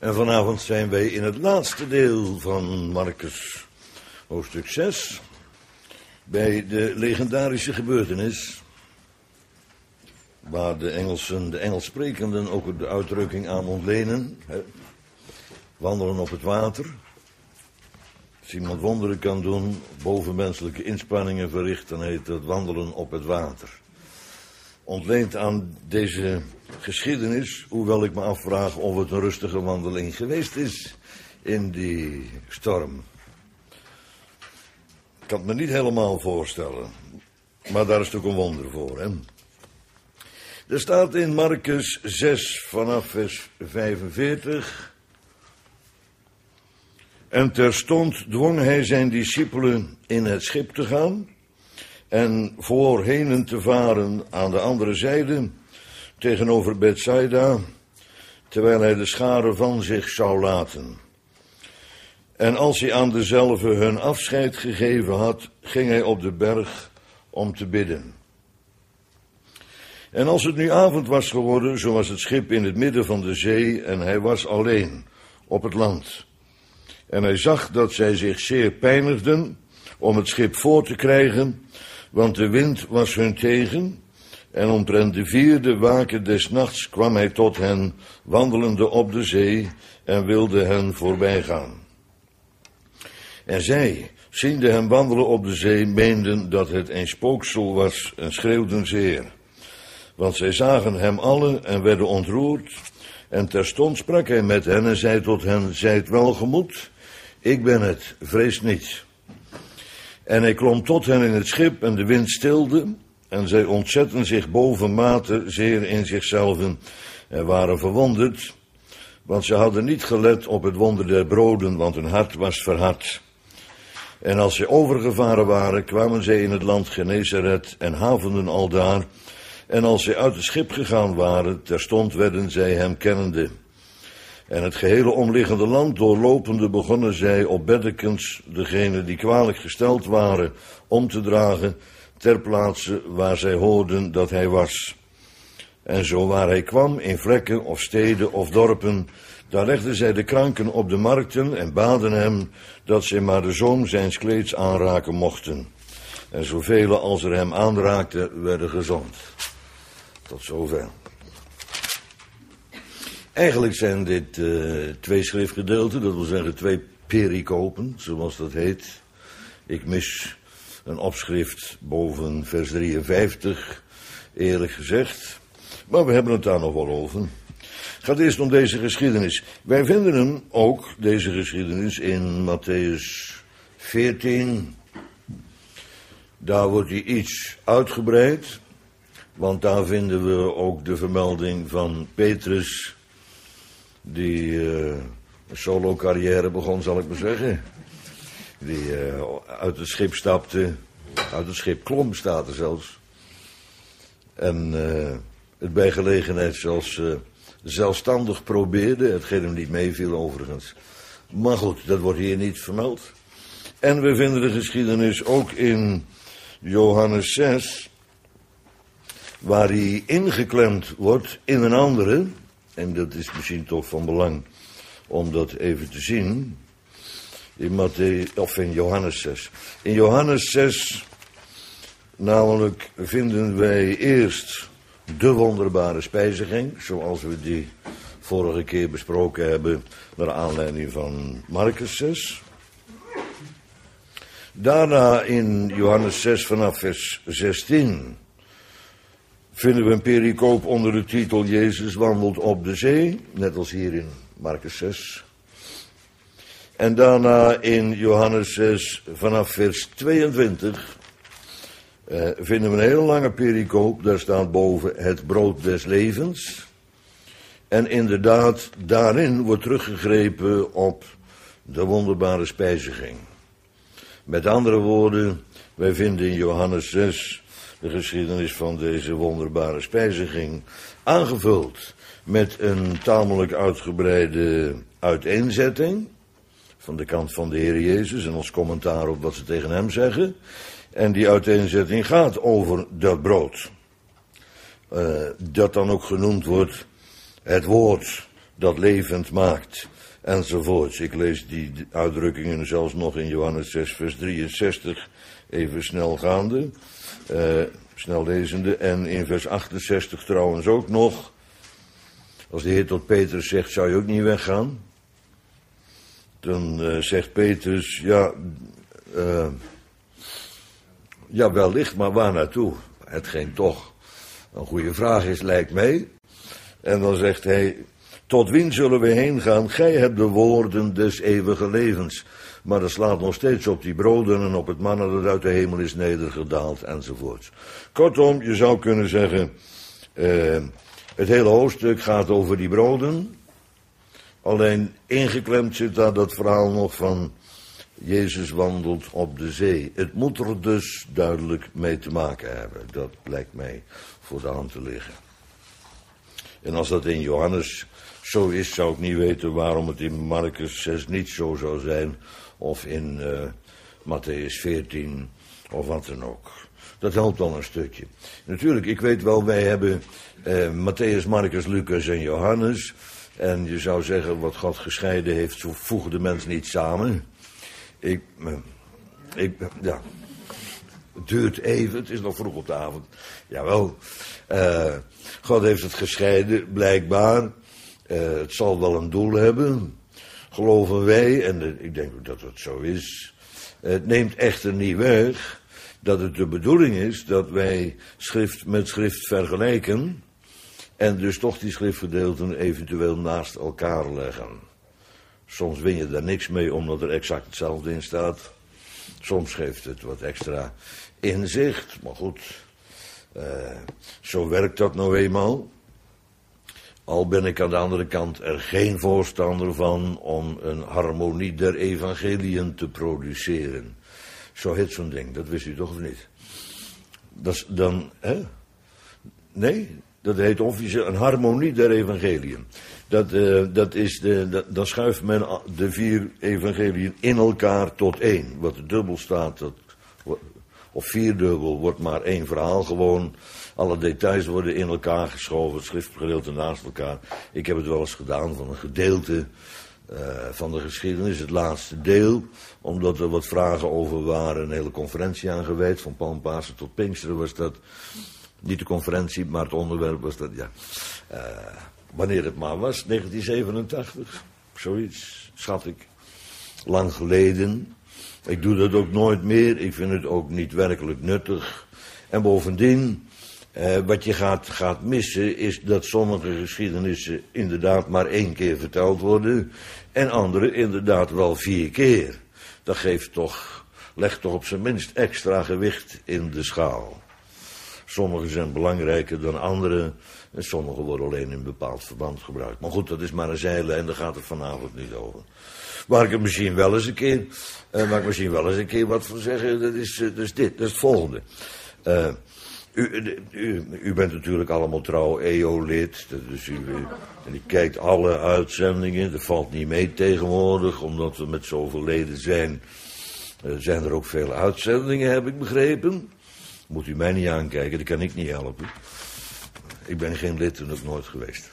En vanavond zijn wij in het laatste deel van Marcus, hoofdstuk 6, bij de legendarische gebeurtenis, waar de Engelssprekenden ook de uitdrukking aan ontlenen, wandelen op het water. Als iemand wonderen kan doen, bovenmenselijke inspanningen verricht, dan heet dat wandelen op het water. Ontleend aan deze geschiedenis, hoewel ik me afvraag of het een rustige wandeling geweest is in die storm. Ik kan het me niet helemaal voorstellen, maar daar is toch een wonder voor, hè? Er staat in Marcus 6 vanaf vers 45... En terstond dwong hij zijn discipelen in het schip te gaan en voorheen te varen aan de andere zijde tegenover Bethsaida, terwijl hij de scharen van zich zou laten. En als hij aan dezelve hun afscheid gegeven had, ging hij op de berg om te bidden. En als het nu avond was geworden, zo was het schip in het midden van de zee en hij was alleen op het land. En hij zag dat zij zich zeer pijnigden om het schip voor te krijgen, want de wind was hun tegen. En omtrent de 4e waken des nachts kwam hij tot hen, wandelende op de zee, en wilde hen voorbijgaan. En zij, ziende hem wandelen op de zee, meenden dat het een spooksel was en schreeuwden zeer. Want zij zagen hem allen en werden ontroerd. En terstond sprak hij met hen en zei tot hen, zijt welgemoed, ik ben het, vrees niet. En hij klom tot hen in het schip en de wind stilde. En zij ontzetten zich bovenmate zeer in zichzelven en waren verwonderd. Want ze hadden niet gelet op het wonder der broden, want hun hart was verhard. En als zij overgevaren waren, kwamen zij in het land Genesaret en havenden aldaar. En als zij uit het schip gegaan waren, terstond werden zij hem kennende. En het gehele omliggende land doorlopende begonnen zij op beddekens degenen die kwalijk gesteld waren om te dragen ter plaatse waar zij hoorden dat hij was. En zo waar hij kwam in vlekken of steden of dorpen, daar legden zij de kranken op de markten en baden hem dat zij maar de zoom zijns kleeds aanraken mochten. En zoveel als er hem aanraakten werden gezond. Tot zover. Eigenlijk zijn dit 2 schriftgedeelten, dat wil zeggen 2 pericopen, zoals dat heet. Ik mis een opschrift boven vers 53, eerlijk gezegd. Maar we hebben het daar nog wel over. Het gaat eerst om deze geschiedenis. Wij vinden hem ook, deze geschiedenis, in Mattheüs 14. Daar wordt hij iets uitgebreid, want daar vinden we ook de vermelding van Petrus, die een solo-carrière begon, zal ik maar zeggen. Die uit het schip stapte, uit het schip klom, staat er zelfs. En het bij gelegenheid zelfs zelfstandig probeerde, hetgeen hem niet meeviel overigens. Maar goed, dat wordt hier niet vermeld. En we vinden de geschiedenis ook in Johannes 6, waar hij ingeklemd wordt in een andere. En dat is misschien toch van belang om dat even te zien. In Johannes 6. In Johannes 6, namelijk, vinden wij eerst de wonderbare spijziging, zoals we die vorige keer besproken hebben, naar aanleiding van Marcus 6. Daarna in Johannes 6 vanaf vers 16... vinden we een pericoop onder de titel Jezus wandelt op de zee, net als hier in Marcus 6. En daarna in Johannes 6 vanaf vers 22 vinden we een hele lange pericoop, daar staat boven het brood des levens. En inderdaad, daarin wordt teruggegrepen op de wonderbare spijziging. Met andere woorden, wij vinden in Johannes 6... de geschiedenis van deze wonderbare spijziging, aangevuld met een tamelijk uitgebreide uiteenzetting van de kant van de Heer Jezus en als commentaar op wat ze tegen hem zeggen. En die uiteenzetting gaat over dat brood. Dat dan ook genoemd wordt het woord dat levend maakt, enzovoorts. Ik lees die uitdrukkingen zelfs nog in Johannes 6, vers 63, even snel gaande, snel lezende, en in vers 68 trouwens ook nog. Als de Heer tot Petrus zegt, zou je ook niet weggaan? Dan zegt Petrus, ja, wellicht, maar waar naartoe? Hetgeen toch een goede vraag is, lijkt mij. En dan zegt hij, tot wien zullen we heen gaan? Gij hebt de woorden des eeuwige levens. Maar dat slaat nog steeds op die broden en op het manna dat uit de hemel is nedergedaald, enzovoorts. Kortom, je zou kunnen zeggen, het hele hoofdstuk gaat over die broden. Alleen ingeklemd zit daar dat verhaal nog van Jezus wandelt op de zee. Het moet er dus duidelijk mee te maken hebben. Dat lijkt mij voor de hand te liggen. En als dat in Johannes zo is, zou ik niet weten waarom het in Marcus 6 niet zo zou zijn. Of in Matthäus 14 of wat dan ook. Dat helpt al een stukje. Natuurlijk, ik weet wel, wij hebben Matthäus, Marcus, Lucas en Johannes. En je zou zeggen, wat God gescheiden heeft, zo voegen de mensen niet samen. Ja, het duurt even, het is nog vroeg op de avond. Jawel, God heeft het gescheiden, blijkbaar. Het zal wel een doel hebben, geloven wij, en ik denk ook dat het zo is. Het neemt echter niet weg dat het de bedoeling is dat wij schrift met schrift vergelijken en dus toch die schriftgedeelten eventueel naast elkaar leggen. Soms win je daar niks mee omdat er exact hetzelfde in staat. Soms geeft het wat extra inzicht, maar goed, zo werkt dat nou eenmaal. Al ben ik aan de andere kant er geen voorstander van om een harmonie der evangeliën te produceren. Zo heet zo'n ding, dat wist u toch of niet? Dat is dan, hè? Nee, dat heet officieel een harmonie der evangeliën. Dan schuift men de 4 evangeliën in elkaar tot één. Wat dubbel staat, of 4-dubbel, wordt maar 1 verhaal gewoon. Alle details worden in elkaar geschoven, het schriftgedeelte naast elkaar. Ik heb het wel eens gedaan van een gedeelte van de geschiedenis, het laatste deel. Omdat er wat vragen over waren, een hele conferentie aan gewijd. Van Palmpasen tot Pinksteren was dat. Niet de conferentie, maar het onderwerp was dat, ja. Wanneer het maar was, 1987, zoiets, schat ik. Lang geleden. Ik doe dat ook nooit meer, ik vind het ook niet werkelijk nuttig. En bovendien, wat je gaat missen, is dat sommige geschiedenissen inderdaad maar 1 keer verteld worden. En andere inderdaad wel 4 keer. Dat legt toch op zijn minst extra gewicht in de schaal. Sommige zijn belangrijker dan andere. En sommige worden alleen in een bepaald verband gebruikt. Maar goed, dat is maar een zijlijn en daar gaat het vanavond niet over. Waar ik er misschien wel eens een keer wat van zeggen, dat is het volgende. U bent natuurlijk allemaal trouw EO-lid, dus u kijkt alle uitzendingen. Dat valt niet mee tegenwoordig, omdat we met zoveel leden zijn. Zijn er ook veel uitzendingen, heb ik begrepen. Moet u mij niet aankijken, dat kan ik niet helpen. Ik ben geen lid en ook nooit geweest.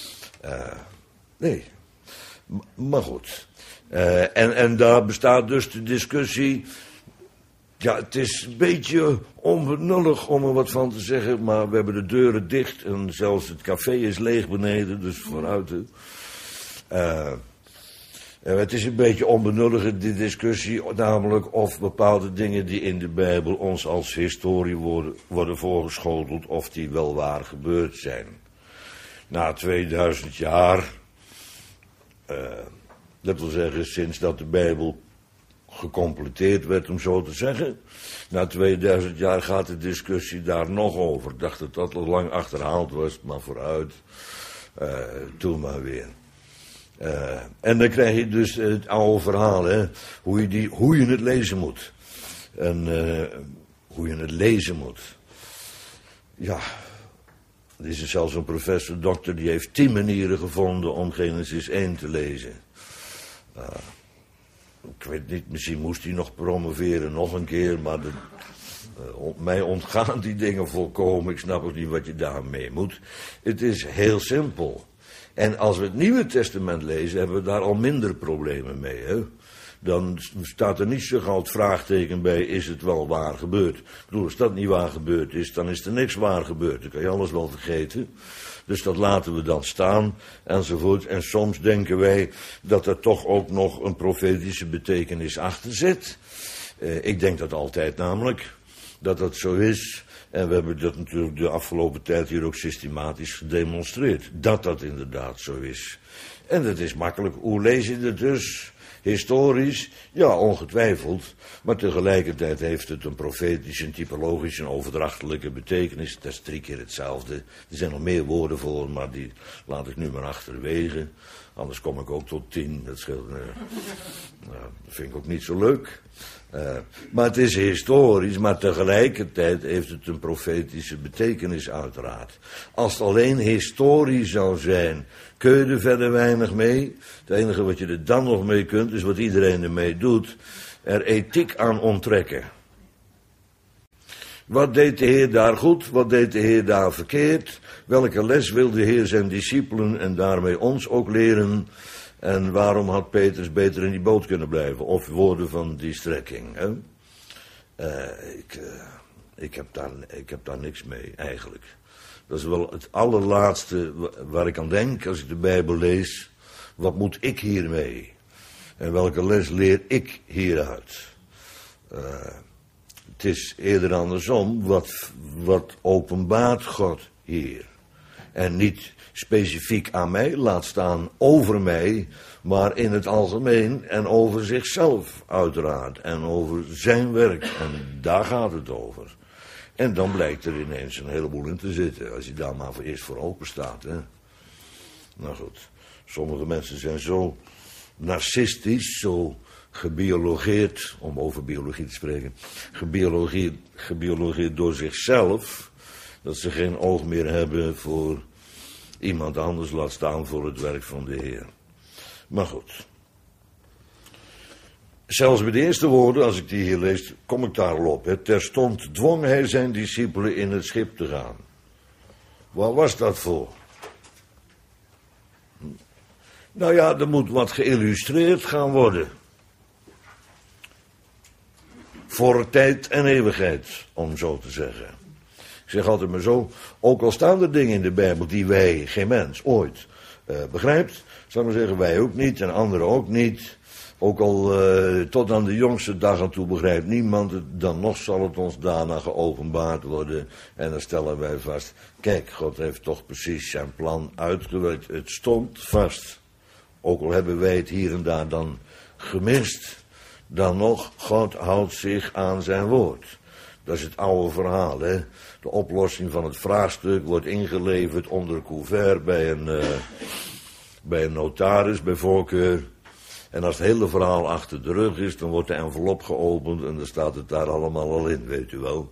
Nee, maar goed. En daar bestaat dus de discussie. Ja, het is een beetje onbenullig om er wat van te zeggen, maar we hebben de deuren dicht en zelfs het café is leeg beneden, dus vooruit. Het is een beetje onbenullig, die discussie, namelijk of bepaalde dingen die in de Bijbel ons als historie worden voorgeschoteld, of die wel waar gebeurd zijn. Na 2000 jaar, dat wil zeggen sinds dat de Bijbel gecompleteerd werd, om zo te zeggen. Na 2000 jaar gaat de discussie daar nog over. Ik dacht dat dat al lang achterhaald was, maar vooruit, toen maar weer. En dan krijg je dus het oude verhaal, hè, hoe je het lezen moet. En hoe je het lezen moet. Ja, er is zelfs een professor, dokter, die heeft 10 manieren gevonden om Genesis 1 te lezen. Ik weet niet, misschien moest hij nog promoveren nog een keer, maar mij ontgaan die dingen volkomen. Ik snap ook niet wat je daarmee moet. Het is heel simpel. En als we het Nieuwe Testament lezen, hebben we daar al minder problemen mee. Hè? Dan staat er niet zo gauw het vraagteken bij, is het wel waar gebeurd? Ik bedoel, als dat niet waar gebeurd is, dan is er niks waar gebeurd. Dan kan je alles wel vergeten. Dus dat laten we dan staan, enzovoort. En soms denken wij dat er toch ook nog een profetische betekenis achter zit. Ik denk dat altijd namelijk, dat dat zo is. En we hebben dat natuurlijk de afgelopen tijd hier ook systematisch gedemonstreerd. Dat dat inderdaad zo is. En dat is makkelijk. Hoe lees je het dus? Historisch? Ja, ongetwijfeld. Maar tegelijkertijd heeft het een profetische, een typologische, een overdrachtelijke betekenis. Dat is 3 keer hetzelfde. Er zijn nog meer woorden voor, maar die laat ik nu maar achterwege. Anders kom ik ook tot 10. Dat scheelt. Dat vind ik ook niet zo leuk. Maar het is historisch, maar tegelijkertijd heeft het een profetische betekenis uiteraard. Als het alleen historisch zou zijn, kun je er verder weinig mee. Het enige wat je er dan nog mee kunt, is wat iedereen ermee doet, er ethiek aan onttrekken. Wat deed de Heer daar goed, wat deed de Heer daar verkeerd? Welke les wil de Heer zijn discipelen en daarmee ons ook leren? En waarom had Petrus beter in die boot kunnen blijven? Of woorden van die strekking. Hè? Ik heb daar niks mee, eigenlijk. Dat is wel het allerlaatste waar ik aan denk als ik de Bijbel lees. Wat moet ik hiermee? En welke les leer ik hieruit? Het is eerder andersom. Wat openbaart God hier? En niet specifiek aan mij, laat staan over mij, maar in het algemeen en over zichzelf uiteraard. En over zijn werk. En daar gaat het over. En dan blijkt er ineens een heleboel in te zitten, als je daar maar voor eerst voor open staat. Hè? Nou goed, sommige mensen zijn zo narcistisch, zo gebiologeerd, om over biologie te spreken, gebiologeerd door zichzelf, dat ze geen oog meer hebben voor iemand anders, laat staan voor het werk van de Heer. Maar goed. Zelfs bij de eerste woorden, als ik die hier lees, kom ik daar al op. Hè. Terstond dwong hij zijn discipelen in het schip te gaan. Wat was dat voor? Nou ja, er moet wat geïllustreerd gaan worden. Voor tijd en eeuwigheid, om zo te zeggen. Ik zeg altijd maar zo, ook al staan er dingen in de Bijbel die wij, geen mens, ooit begrijpt, zou ik maar zeggen, wij ook niet en anderen ook niet. Ook al tot aan de jongste dag aan toe begrijpt niemand het, dan nog zal het ons daarna geopenbaard worden. En dan stellen wij vast, kijk, God heeft toch precies zijn plan uitgewerkt. Het stond vast. Ook al hebben wij het hier en daar dan gemist, dan nog, God houdt zich aan zijn woord. Dat is het oude verhaal, hè. De oplossing van het vraagstuk wordt ingeleverd onder couvert bij een notaris, bij voorkeur. En als het hele verhaal achter de rug is, dan wordt de envelop geopend en dan staat het daar allemaal al in, weet u wel.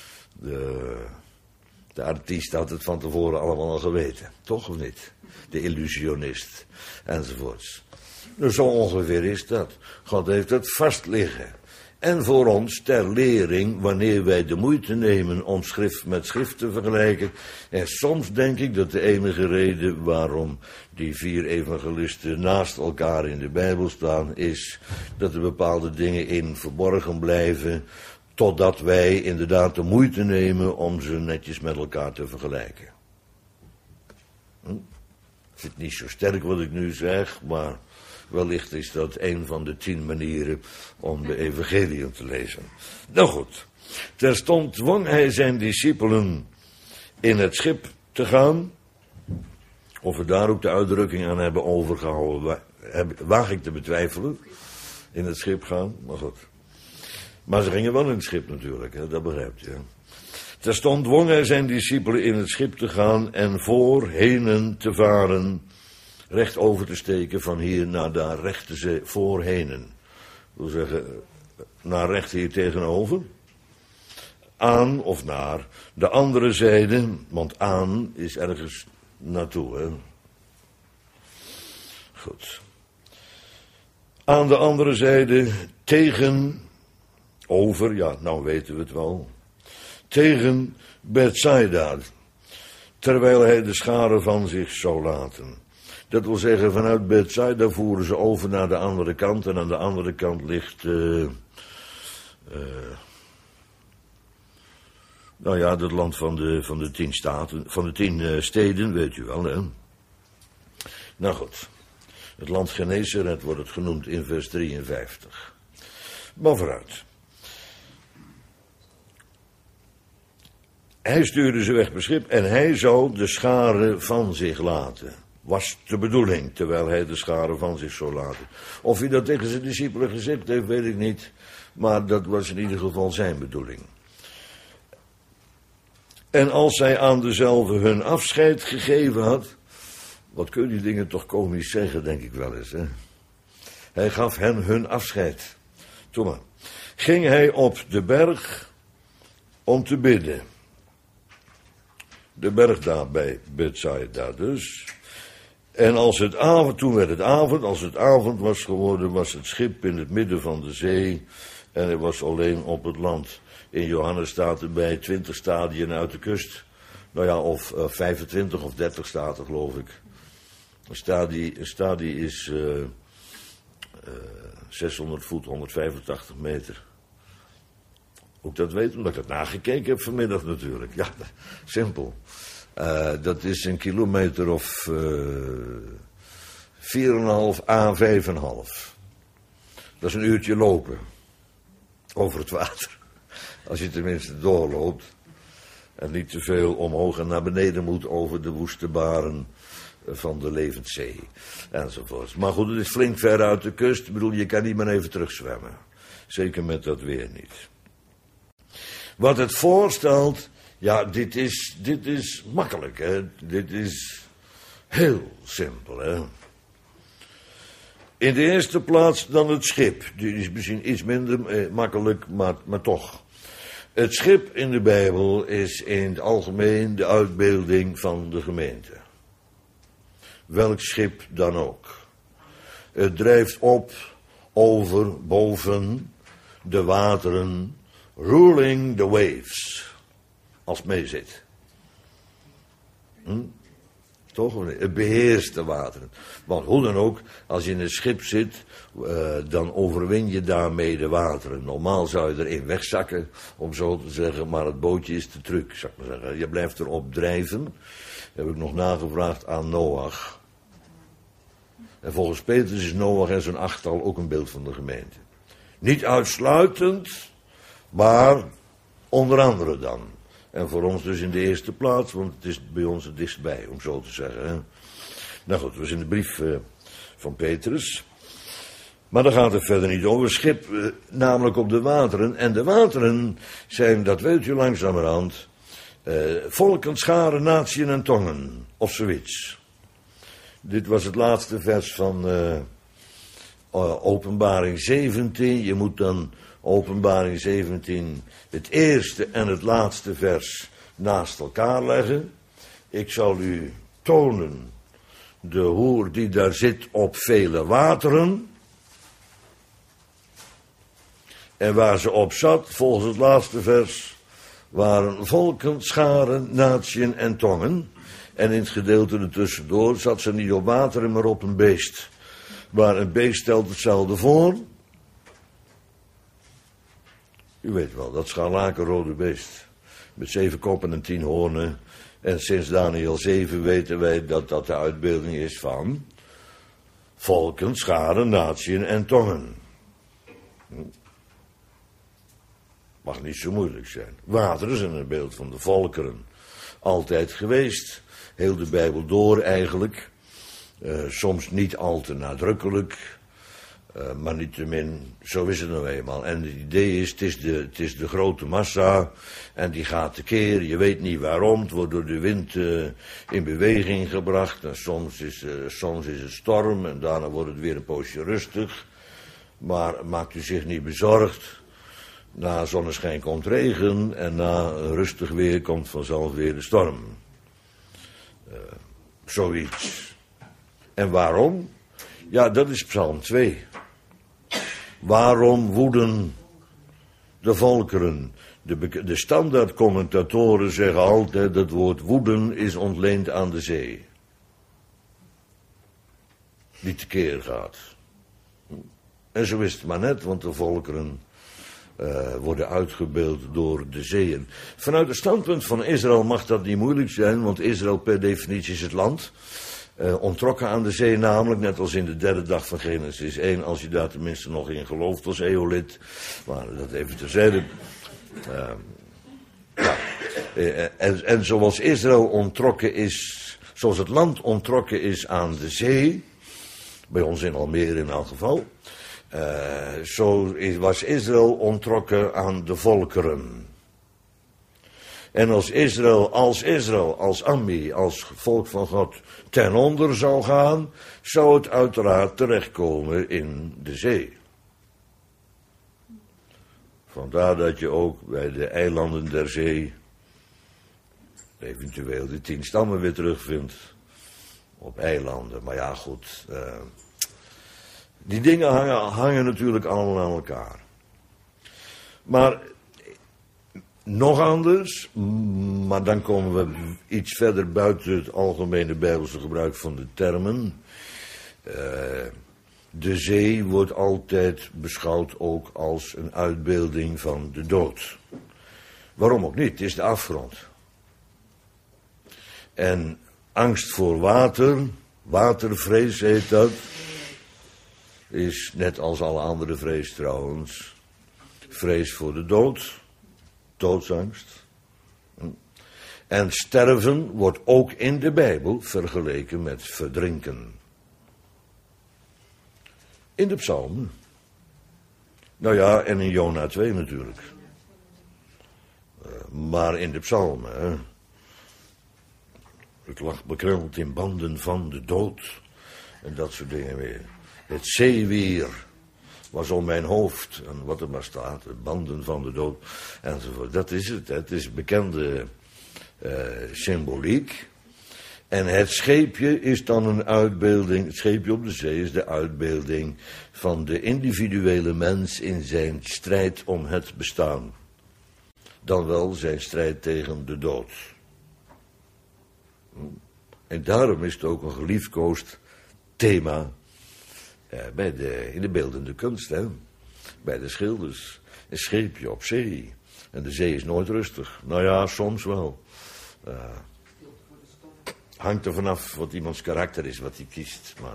De artiest had het van tevoren allemaal al geweten, toch of niet? De illusionist, enzovoorts. Dus zo ongeveer is dat. God heeft het vast liggen. En voor ons ter lering, wanneer wij de moeite nemen om schrift met schrift te vergelijken. En soms denk ik dat de enige reden waarom die 4 evangelisten naast elkaar in de Bijbel staan, is dat er bepaalde dingen in verborgen blijven, totdat wij inderdaad de moeite nemen om ze netjes met elkaar te vergelijken. Ik vind het niet zo sterk wat ik nu zeg, maar wellicht is dat een van de 10 manieren om de evangeliën te lezen. Nou goed, terstond dwong hij zijn discipelen in het schip te gaan. Of we daar ook de uitdrukking aan hebben overgehouden, waag ik te betwijfelen. In het schip gaan, maar goed. Maar ze gingen wel in het schip natuurlijk, hè, dat begrijpt je. Terstond dwong hij zijn discipelen in het schip te gaan en voorhenen te varen, recht over te steken van hier naar daar, rechte zee, voorhenen. Dat wil zeggen, naar recht hier tegenover. Aan of naar de andere zijde, want aan is ergens naartoe, hè. Goed. Aan de andere zijde, tegenover, ja, nou weten we het wel, tegen Bethsaida, terwijl hij de scharen van zich zou laten. Dat wil zeggen, vanuit Bethsaida voeren ze over naar de andere kant. En aan de andere kant ligt, nou ja, het land van de 10 staten, van de 10 steden, weet u wel, hè. Nou goed, het land Genezeret wordt het genoemd in vers 53. Maar vooruit. Hij stuurde ze weg per schip en hij zou de scharen van zich laten. Was de bedoeling, terwijl hij de scharen van zich zou laten. Of hij dat tegen zijn discipelen gezegd heeft, weet ik niet. Maar dat was in ieder geval zijn bedoeling. En als hij aan dezelfde hun afscheid gegeven had. Wat kun je die dingen toch komisch zeggen, denk ik wel eens, hè? Hij gaf hen hun afscheid. Toen maar. Ging hij op de berg om te bidden. De berg daar bij Bethsaida dus. En toen werd het avond, als het avond was geworden, was het schip in het midden van de zee. En hij was alleen op het land. In Johannes staat er bij 20 stadien uit de kust. Nou ja, of 25 of 30 staten, geloof ik. Een stadie is 600 voet, 185 meter. Ook dat weet omdat ik het nagekeken heb vanmiddag natuurlijk. Ja, simpel. Dat is een kilometer of 4,5 à 5,5. Dat is een uurtje lopen. Over het water. Als je tenminste doorloopt. En niet te veel omhoog en naar beneden moet over de woeste baren van de Levenszee. Enzovoort. Maar goed, het is flink ver uit de kust. Ik bedoel, je kan niet meer even terugzwemmen. Zeker met dat weer niet. Wat het voorstelt, ja, dit is makkelijk, hè. Dit is heel simpel, hè. In de eerste plaats dan het schip. Die is misschien iets minder makkelijk, maar toch. Het schip in de Bijbel is in het algemeen de uitbeelding van de gemeente. Welk schip dan ook. Het drijft op, over, boven de wateren, ruling the waves. Als het mee zit. Toch? Het beheerst de wateren. Want hoe dan ook, als je in een schip zit, dan overwin je daarmee de wateren. Normaal zou je erin wegzakken, om zo te zeggen, maar het bootje is de truc, zou ik maar zeggen. Je blijft erop drijven. Dat heb ik nog nagevraagd aan Noach. En volgens Petrus is Noach en zijn 8-tal ook een beeld van de gemeente. Niet uitsluitend, maar onder andere dan. En voor ons dus in de eerste plaats, want het is bij ons het dichtstbij, om zo te zeggen. Hè? Nou goed, we zijn in de brief van Petrus. Maar daar gaat het verder niet over. Schip, namelijk op de wateren. En de wateren zijn, dat weet u langzamerhand, volken, scharen, natieën en tongen. Of zoiets. Dit was het laatste vers van Openbaring 17. Je moet dan Openbaring 17, het eerste en het laatste vers naast elkaar leggen. Ik zal u tonen de hoer die daar zit op vele wateren. En waar ze op zat, volgens het laatste vers, waren volken, scharen, natieën en tongen. En in het gedeelte ertussendoor zat ze niet op wateren, maar op een beest. Maar een beest stelt hetzelfde voor. U weet wel, dat scharlakenrode beest. Met 7 koppen en 10 hoornen. En sinds Daniel 7 weten wij dat dat de uitbeelding is van volken, scharen, natieën en tongen. Mag niet zo moeilijk zijn. Wateren zijn een beeld van de volkeren. Altijd geweest. Heel de Bijbel door eigenlijk. Soms niet al te nadrukkelijk. Maar niettemin, zo is het nou eenmaal. En het idee is, het is de grote massa. En die gaat tekeer, je weet niet waarom. Het wordt door de wind in beweging gebracht. En soms is het storm en daarna wordt het weer een poosje rustig. Maar maakt u zich niet bezorgd. Na zonneschijn komt regen en na rustig weer komt vanzelf weer de storm. Zoiets. En waarom? Ja, dat is Psalm 2. Waarom woeden de volkeren? De standaardcommentatoren zeggen altijd dat het woord woeden is ontleend aan de zee. die tekeer gaat. En zo is het maar net, want de volkeren worden uitgebeeld door de zeeën. Vanuit het standpunt van Israël mag dat niet moeilijk zijn, want Israël per definitie is het land. Ontrokken aan de zee namelijk, net als in de derde dag van Genesis 1, als je daar tenminste nog in gelooft als eolid. Maar dat even terzijde. En zoals Israël ontrokken is, zoals het land ontrokken is aan de zee, bij ons in Almere in elk geval, zo was Israël ontrokken aan de volkeren. En als Israël, als Ammi, als volk van God ten onder zou gaan, zou het uiteraard terechtkomen in de zee. Vandaar dat je ook bij de eilanden der zee eventueel de 10 stammen weer terugvindt op eilanden. Maar ja, goed, die dingen hangen natuurlijk allemaal aan elkaar. Maar nog anders, maar dan komen we iets verder buiten het algemene Bijbelse gebruik van de termen. De zee wordt altijd beschouwd ook als een uitbeelding van de dood. Waarom ook niet? Het is de afgrond. En angst voor water, watervrees heet dat, is net als alle andere vrees trouwens, vrees voor de dood, doodsangst. En sterven wordt ook in de Bijbel vergeleken met verdrinken. In de psalmen. Nou ja, en in Jona 2 natuurlijk. Maar in de psalmen, hè. Ik lag bekruld in banden van de dood. En dat soort dingen meer. Het zeewier was om mijn hoofd. En wat er maar staat, de banden van de dood. Enzovoort. Dat is het. Het is bekende symboliek. En het scheepje is dan een uitbeelding. Het scheepje op de zee is de uitbeelding van de individuele mens in zijn strijd om het bestaan. Dan wel zijn strijd tegen de dood. En daarom is het ook een geliefkoosd thema in de beeldende kunst, hè? Bij de schilders. Een scheepje op zee. En de zee is nooit rustig. Nou ja, soms wel. Hangt er vanaf wat iemands karakter is, wat hij kiest. Maar,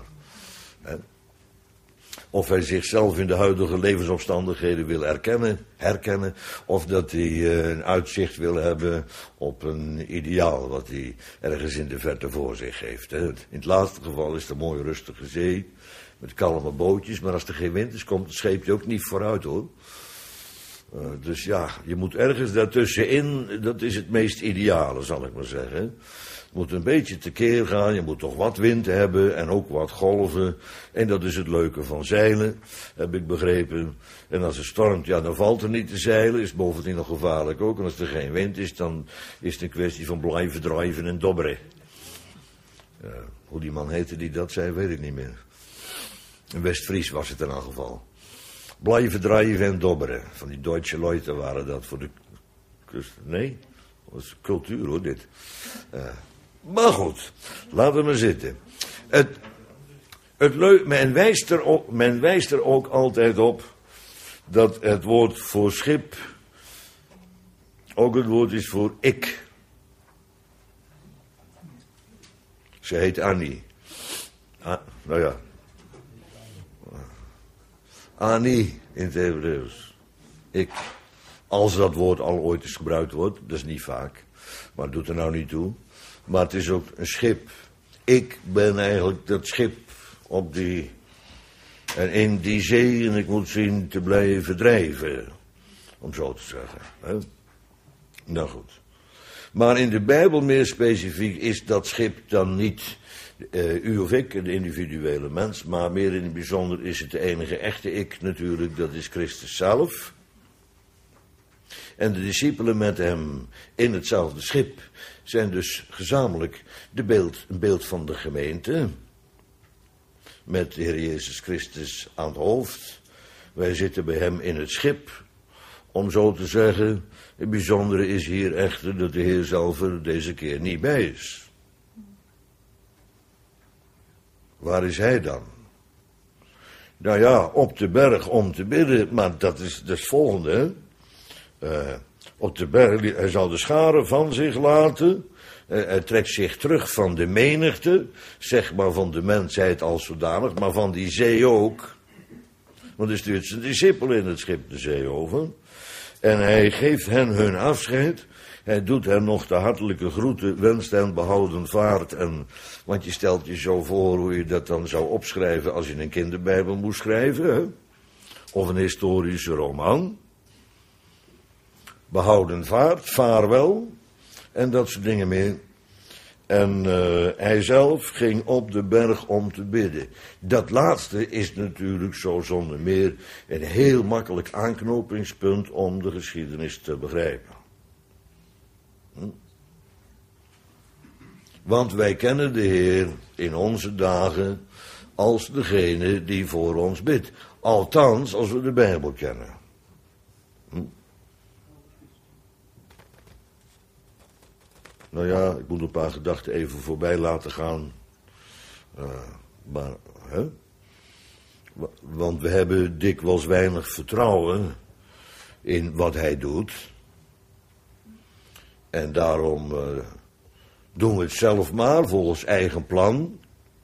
of hij zichzelf in de huidige levensomstandigheden wil herkennen, of dat hij een uitzicht wil hebben op een ideaal wat hij ergens in de verte voor zich heeft. Hè. In het laatste geval is het een mooie rustige zee, met kalme bootjes, maar als er geen wind is, komt het scheepje ook niet vooruit, hoor. Dus ja, je moet ergens daartussenin, dat is het meest ideale, zal ik maar zeggen. Je moet een beetje tekeer gaan, je moet toch wat wind hebben en ook wat golven. En dat is het leuke van zeilen, heb ik begrepen. En als het stormt, ja, dan valt er niet te zeilen, is het bovendien nog gevaarlijk ook. En als er geen wind is, dan is het een kwestie van blijven drijven en dobberen. Hoe die man heette die dat zei, weet ik niet meer. In West-Fries was het in elk geval. Blijven drijven en dobberen. Van die Duitse Leute waren dat voor de kust. Nee, dat was cultuur hoor, dit. Maar goed, laten we maar zitten. Men wijst er ook altijd op dat het woord voor schip ook het woord is voor ik. Ze heet Annie. Nou ja. Ani in het Hebreeuws. Ik. Als dat woord al ooit eens gebruikt wordt, dat is niet vaak. Maar het doet er nou niet toe. Maar het is ook een schip. Ik ben eigenlijk dat schip op die... En in die zee, en ik moet zien te blijven drijven. Om zo te zeggen. Hè? Nou goed. Maar in de Bijbel meer specifiek is dat schip dan niet... u of ik, de individuele mens, maar meer in het bijzonder is het de enige echte ik natuurlijk, dat is Christus zelf. En de discipelen met hem in hetzelfde schip zijn dus gezamenlijk een beeld van de gemeente, met de Heer Jezus Christus aan het hoofd. Wij zitten bij hem in het schip, om zo te zeggen. Het bijzondere is hier echter dat de Heer zelf er deze keer niet bij is. Waar is hij dan? Nou ja, op de berg om te bidden, maar dat is het volgende. Op de berg, hij zal de scharen van zich laten. Hij trekt zich terug van de menigte, zeg maar van de mensheid als zodanig, maar van die zee ook. Want hij stuurt zijn discipelen in het schip de zee over. En hij geeft hen hun afscheid. Hij doet hen nog de hartelijke groeten, wenst hen behouden vaart. Want je stelt je zo voor hoe je dat dan zou opschrijven als je een kinderbijbel moest schrijven. Hè? Of een historische roman. Behouden vaart, vaarwel. En dat soort dingen meer. En hij zelf ging op de berg om te bidden. Dat laatste is natuurlijk zo zonder meer een heel makkelijk aanknopingspunt om de geschiedenis te begrijpen. Want wij kennen de Heer in onze dagen als degene die voor ons bidt. Althans, als we de Bijbel kennen. Nou ja, ik moet een paar gedachten even voorbij laten gaan. Want we hebben dikwijls weinig vertrouwen in wat hij doet. En daarom doen we het zelf maar volgens eigen plan.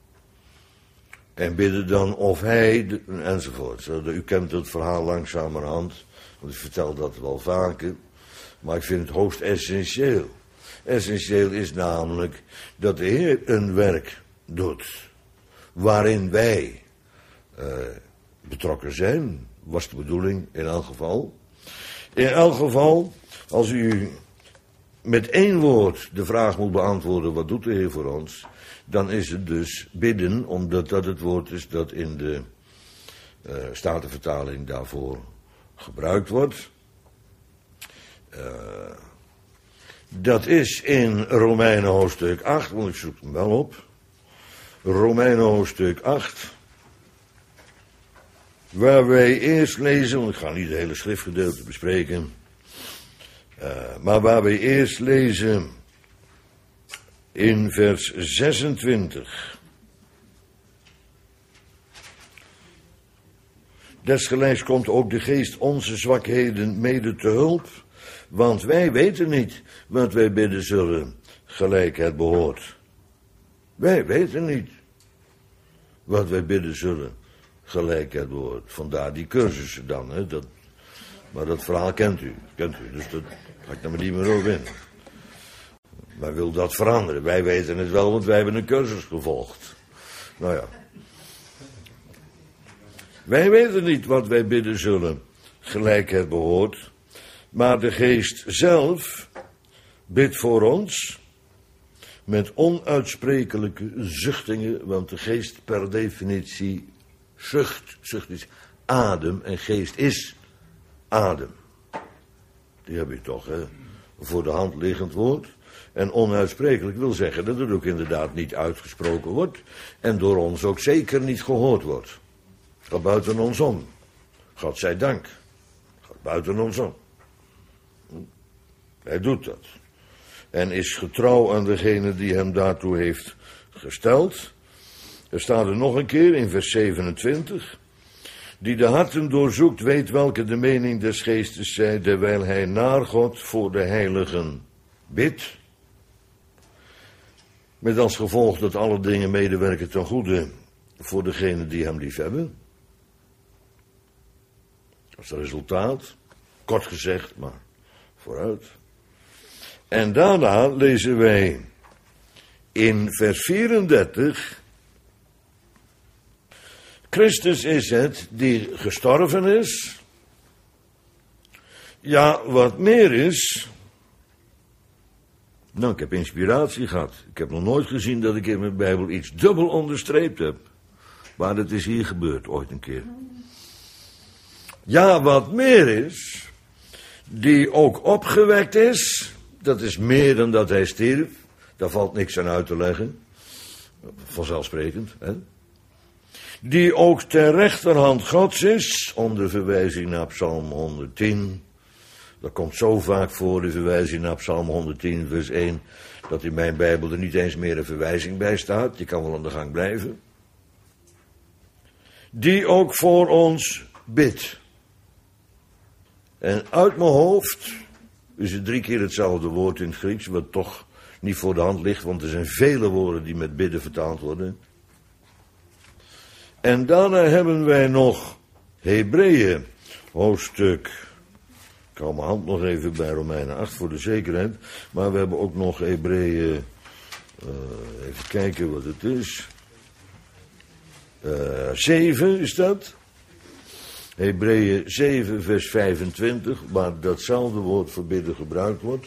En bidden dan of hij, enzovoort. U kent het verhaal langzamerhand, want ik vertel dat wel vaker. Maar ik vind het hoogst essentieel. Essentieel is namelijk dat de Heer een werk doet. Waarin wij betrokken zijn. Was de bedoeling in elk geval. In elk geval, als u met één woord de vraag moet beantwoorden, wat doet de Heer voor ons? Dan is het dus bidden, omdat dat het woord is dat in de Statenvertaling daarvoor gebruikt wordt. Dat is in Romeinen hoofdstuk 8, want ik zoek hem wel op. Romeinen hoofdstuk 8. Waar wij eerst lezen, want ik ga niet het hele schriftgedeelte bespreken. Maar waar wij eerst lezen in vers 26. Desgelijks komt ook de geest onze zwakheden mede te hulp. Want wij weten niet wat wij bidden zullen, gelijk het behoort. Wij weten niet wat wij bidden zullen, gelijk het behoort. Vandaar die cursussen dan, hè. Maar dat verhaal kent u, dus dat ga ik dan maar niet meer over in. Maar wil dat veranderen? Wij weten het wel, want wij hebben een cursus gevolgd. Nou ja. Wij weten niet wat wij bidden zullen, gelijk het behoort. Maar de geest zelf bidt voor ons met onuitsprekelijke zuchtingen, want de geest per definitie zucht. Zucht is adem en geest is adem. Die heb je toch, hè? Voor de hand liggend woord. En onuitsprekelijk wil zeggen dat het ook inderdaad niet uitgesproken wordt en door ons ook zeker niet gehoord wordt. Het gaat buiten ons om. God zij dank. Het gaat buiten ons om. Hij doet dat. En is getrouw aan degene die hem daartoe heeft gesteld. Er staat er nog een keer in vers 27. Die de harten doorzoekt, weet welke de mening des geestes zij, terwijl hij naar God voor de heiligen bidt. Met als gevolg dat alle dingen medewerken ten goede voor degenen die hem liefhebben. Dat is het resultaat. Kort gezegd, maar vooruit. En daarna lezen wij in vers 34. Christus is het die gestorven is. Ja, wat meer is. Nou, ik heb inspiratie gehad. Ik heb nog nooit gezien dat ik in mijn Bijbel iets dubbel onderstreept heb. Maar dat is hier gebeurd, ooit een keer. Ja, wat meer is. Die ook opgewekt is. Dat is meer dan dat hij stierf. Daar valt niks aan uit te leggen. Vanzelfsprekend, hè. Die ook ter rechterhand Gods is, onder verwijzing naar Psalm 110. Dat komt zo vaak voor, de verwijzing naar Psalm 110, vers 1, dat in mijn Bijbel er niet eens meer een verwijzing bij staat. Je kan wel aan de gang blijven. die ook voor ons bidt. En uit mijn hoofd is het 3 keer hetzelfde woord in het Grieks, wat toch niet voor de hand ligt, want er zijn vele woorden die met bidden vertaald worden. En daarna hebben wij nog Hebreeën, hoofdstuk. Ik hou mijn hand nog even bij Romeinen 8 voor de zekerheid. Maar we hebben ook nog Hebreeën, even kijken wat het is. 7 is dat. Hebreeën 7 vers 25, waar datzelfde woord voor bidden gebruikt wordt.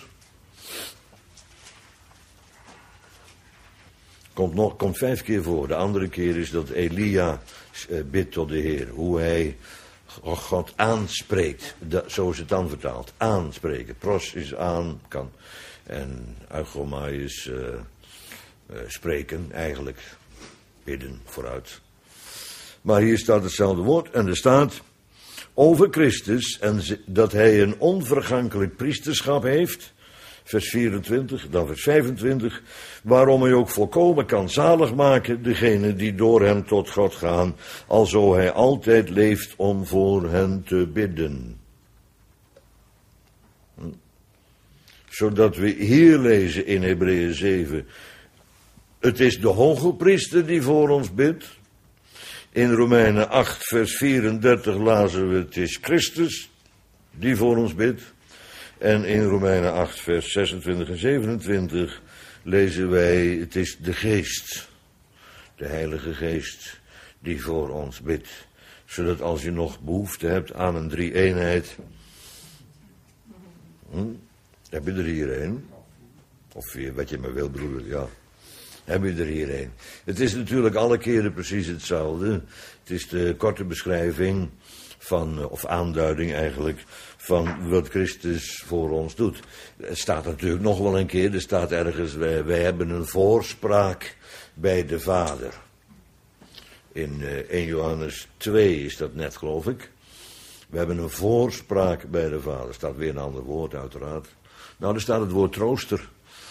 Komt 5 keer voor. De andere keer is dat Elia bidt tot de Heer. Hoe hij God aanspreekt. Zo is het dan vertaald. Aanspreken. Pros is aan, kan. En eugomai is spreken, eigenlijk. Bidden, vooruit. Maar hier staat hetzelfde woord. En er staat over Christus. En dat hij een onvergankelijk priesterschap heeft. Vers 24, dan vers 25, waarom hij ook volkomen kan zalig maken, degene die door hem tot God gaan, alzo hij altijd leeft om voor hen te bidden. Zodat we hier lezen in Hebreeën 7, het is de hoge priester die voor ons bidt. In Romeinen 8 vers 34 lazen we, het is Christus die voor ons bidt. En in Romeinen 8 vers 26 en 27 lezen wij, het is de Geest, de Heilige Geest, die voor ons bidt. Zodat als je nog behoefte hebt aan een 3-eenheid, heb je er hier een. Of wat je maar wil, broeder, ja. Heb je er hier een. Het is natuurlijk alle keren precies hetzelfde. Het is de korte beschrijving van, of aanduiding eigenlijk, van wat Christus voor ons doet. Het staat natuurlijk nog wel een keer, er staat ergens, wij hebben een voorspraak bij de Vader. In 1 Johannes 2 is dat net, geloof ik. We hebben een voorspraak bij de Vader. Er staat weer een ander woord, uiteraard. Nou, er staat het woord trooster.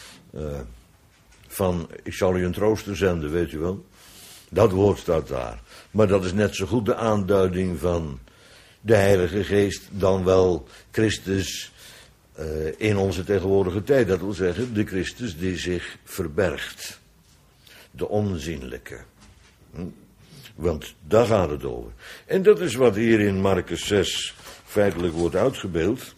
Van, ik zal u een trooster zenden, weet u wel. Dat woord staat daar. Maar dat is net zo goed de aanduiding van de Heilige Geest, dan wel Christus in onze tegenwoordige tijd. Dat wil zeggen, de Christus die zich verbergt. De onzienlijke. Want daar gaat het over. En dat is wat hier in Markus 6 feitelijk wordt uitgebeeld.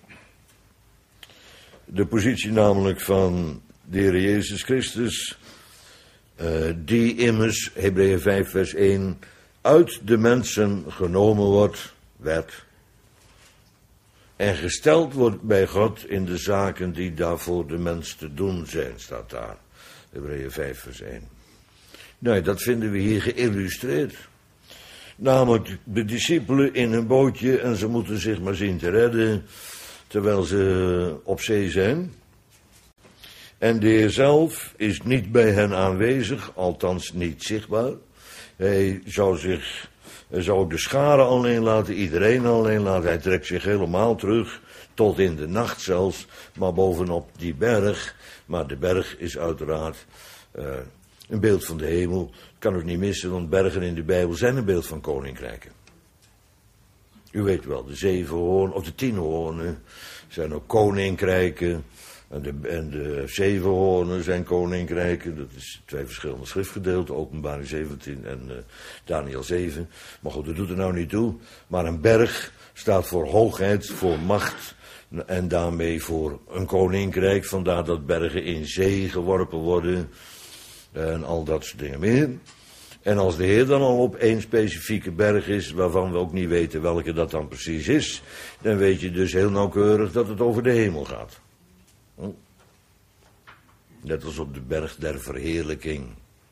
De positie namelijk van de Heer Jezus Christus, die immers, Hebreeën 5 vers 1, uit de mensen genomen werd en gesteld wordt bij God in de zaken die daarvoor de mens te doen zijn, staat daar. Hebreeën 5 vers 1. Nee, dat vinden we hier geïllustreerd. Namelijk de discipelen in een bootje en ze moeten zich maar zien te redden terwijl ze op zee zijn. En de Heer zelf is niet bij hen aanwezig, althans niet zichtbaar. Hij zou de scharen alleen laten, iedereen alleen laten. Hij trekt zich helemaal terug, tot in de nacht zelfs, maar bovenop die berg. Maar de berg is uiteraard een beeld van de hemel. Kan ook niet missen, want bergen in de Bijbel zijn een beeld van koninkrijken. U weet wel, de 7 hoornen, of de 10 hoornen zijn ook koninkrijken. En de 7 hoornen zijn koninkrijken. Dat is 2 verschillende schriftgedeelten. Openbaring 17 en Daniel 7. Maar goed, dat doet er nou niet toe. Maar een berg staat voor hoogheid, voor macht. En daarmee voor een koninkrijk. Vandaar dat bergen in zee geworpen worden. En al dat soort dingen meer. En als de Heer dan al op 1 specifieke berg is, waarvan we ook niet weten welke dat dan precies is, dan weet je dus heel nauwkeurig dat het over de hemel gaat. Net als op de berg der verheerlijking.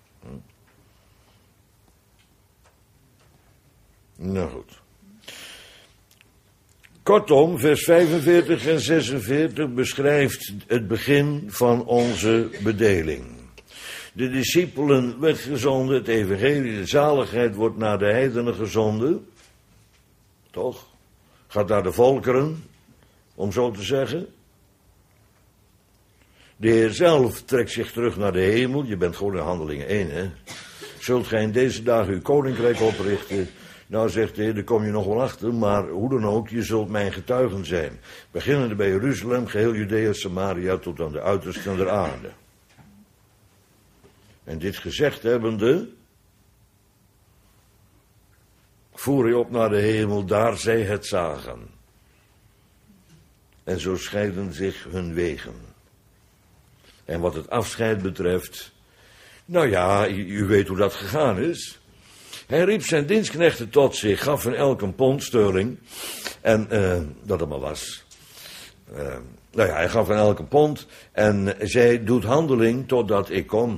Nou goed. Kortom, vers 45 en 46 beschrijft het begin van onze bedeling. De discipelen werd gezonden, het evangelie, de zaligheid wordt naar de heidenen gezonden. Toch? Gaat naar de volkeren, om zo te zeggen. De Heer zelf trekt zich terug naar de hemel. Je bent gewoon in Handelingen 1, hè. zult gij in deze dagen uw koninkrijk oprichten. Nou, zegt de Heer, daar kom je nog wel achter, maar hoe dan ook, je zult mijn getuigen zijn. Beginnende bij Jeruzalem, geheel Judea, Samaria, tot aan de uitersten der aarde. En dit gezegd hebbende, voer hij op naar de hemel, daar zij het zagen. En zo scheiden zich hun wegen. En wat het afscheid betreft, nou ja, u weet hoe dat gegaan is. Hij riep zijn dienstknechten tot zich, gaf hun elk een pond sterling. En dat het maar was. Nou ja, hij gaf hen elk een pond. En zij doet handeling totdat ik kom.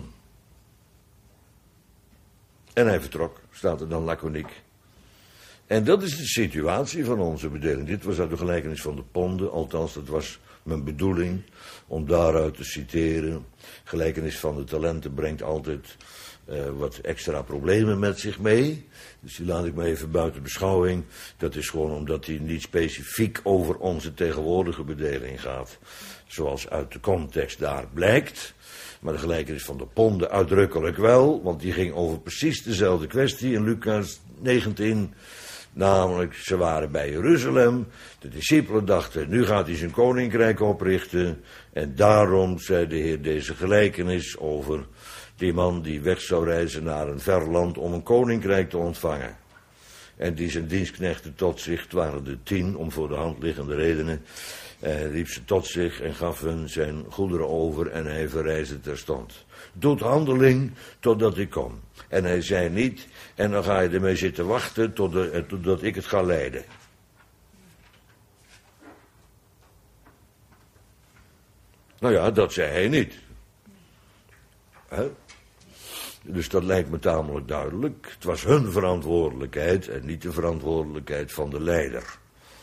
En hij vertrok, staat er dan laconiek. En dat is de situatie van onze bedeling. Dit was uit de gelijkenis van de ponden, althans dat was mijn bedoeling om daaruit te citeren. Gelijkenis van de talenten brengt altijd wat extra problemen met zich mee. Dus die laat ik maar even buiten beschouwing. Dat is gewoon omdat die niet specifiek over onze tegenwoordige bedeling gaat. Zoals uit de context daar blijkt. Maar de gelijkenis van de ponden uitdrukkelijk wel. Want die ging over precies dezelfde kwestie in Lucas 19. Namelijk, ze waren bij Jeruzalem. De discipelen dachten, nu gaat hij zijn koninkrijk oprichten. En daarom zei de Heer deze gelijkenis over die man die weg zou reizen naar een ver land om een koninkrijk te ontvangen. En die zijn dienstknechten tot zich, het waren er 10 om voor de hand liggende redenen, riep ze tot zich en gaf hun zijn goederen over en hij verreisde terstond. Doet handeling totdat ik kom. En hij zei niet, en dan ga je ermee zitten wachten totdat ik het ga leiden. Nou ja, dat zei hij niet. Dus dat lijkt me tamelijk duidelijk. Het was hun verantwoordelijkheid en niet de verantwoordelijkheid van de leider.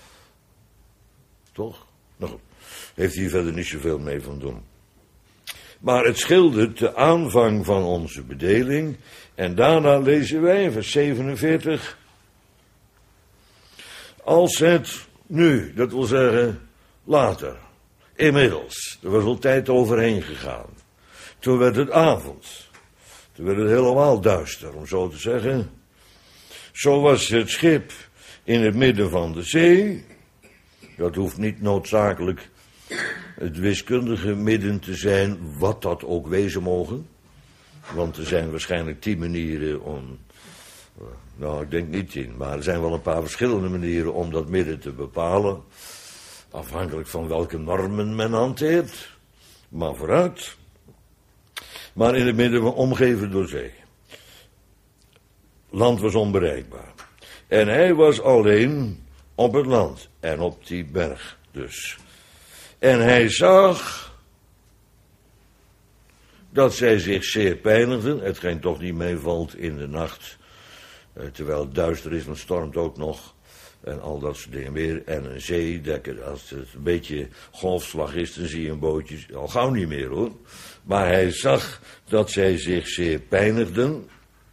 Toch? Nou goed, heeft hier verder niet zoveel mee van doen. Maar het schildert de aanvang van onze bedeling. En daarna lezen wij in vers 47. Als het nu, dat wil zeggen later, inmiddels, er was al tijd overheen gegaan. Toen werd het avond. Toen werd het helemaal duister, om zo te zeggen. Zo was het schip in het midden van de zee. Dat hoeft niet noodzakelijk het wiskundige midden te zijn, wat dat ook wezen mogen. Want er zijn waarschijnlijk 10 manieren om... Nou, ik denk niet 10, maar er zijn wel een paar verschillende manieren om dat midden te bepalen. Afhankelijk van welke normen men hanteert. Maar vooruit. Maar in het midden omgeven door zee. Land was onbereikbaar. En hij was alleen op het land. En op die berg dus. En hij zag dat zij zich zeer pijnigden. Hetgeen toch niet meevalt in de nacht. Terwijl het duister is, want het stormt ook nog. En al dat soort dingen meer. En een zeedekker, als het een beetje golfslag is, dan zie je een bootje. Al gauw niet meer hoor. Maar hij zag dat zij zich zeer pijnigden.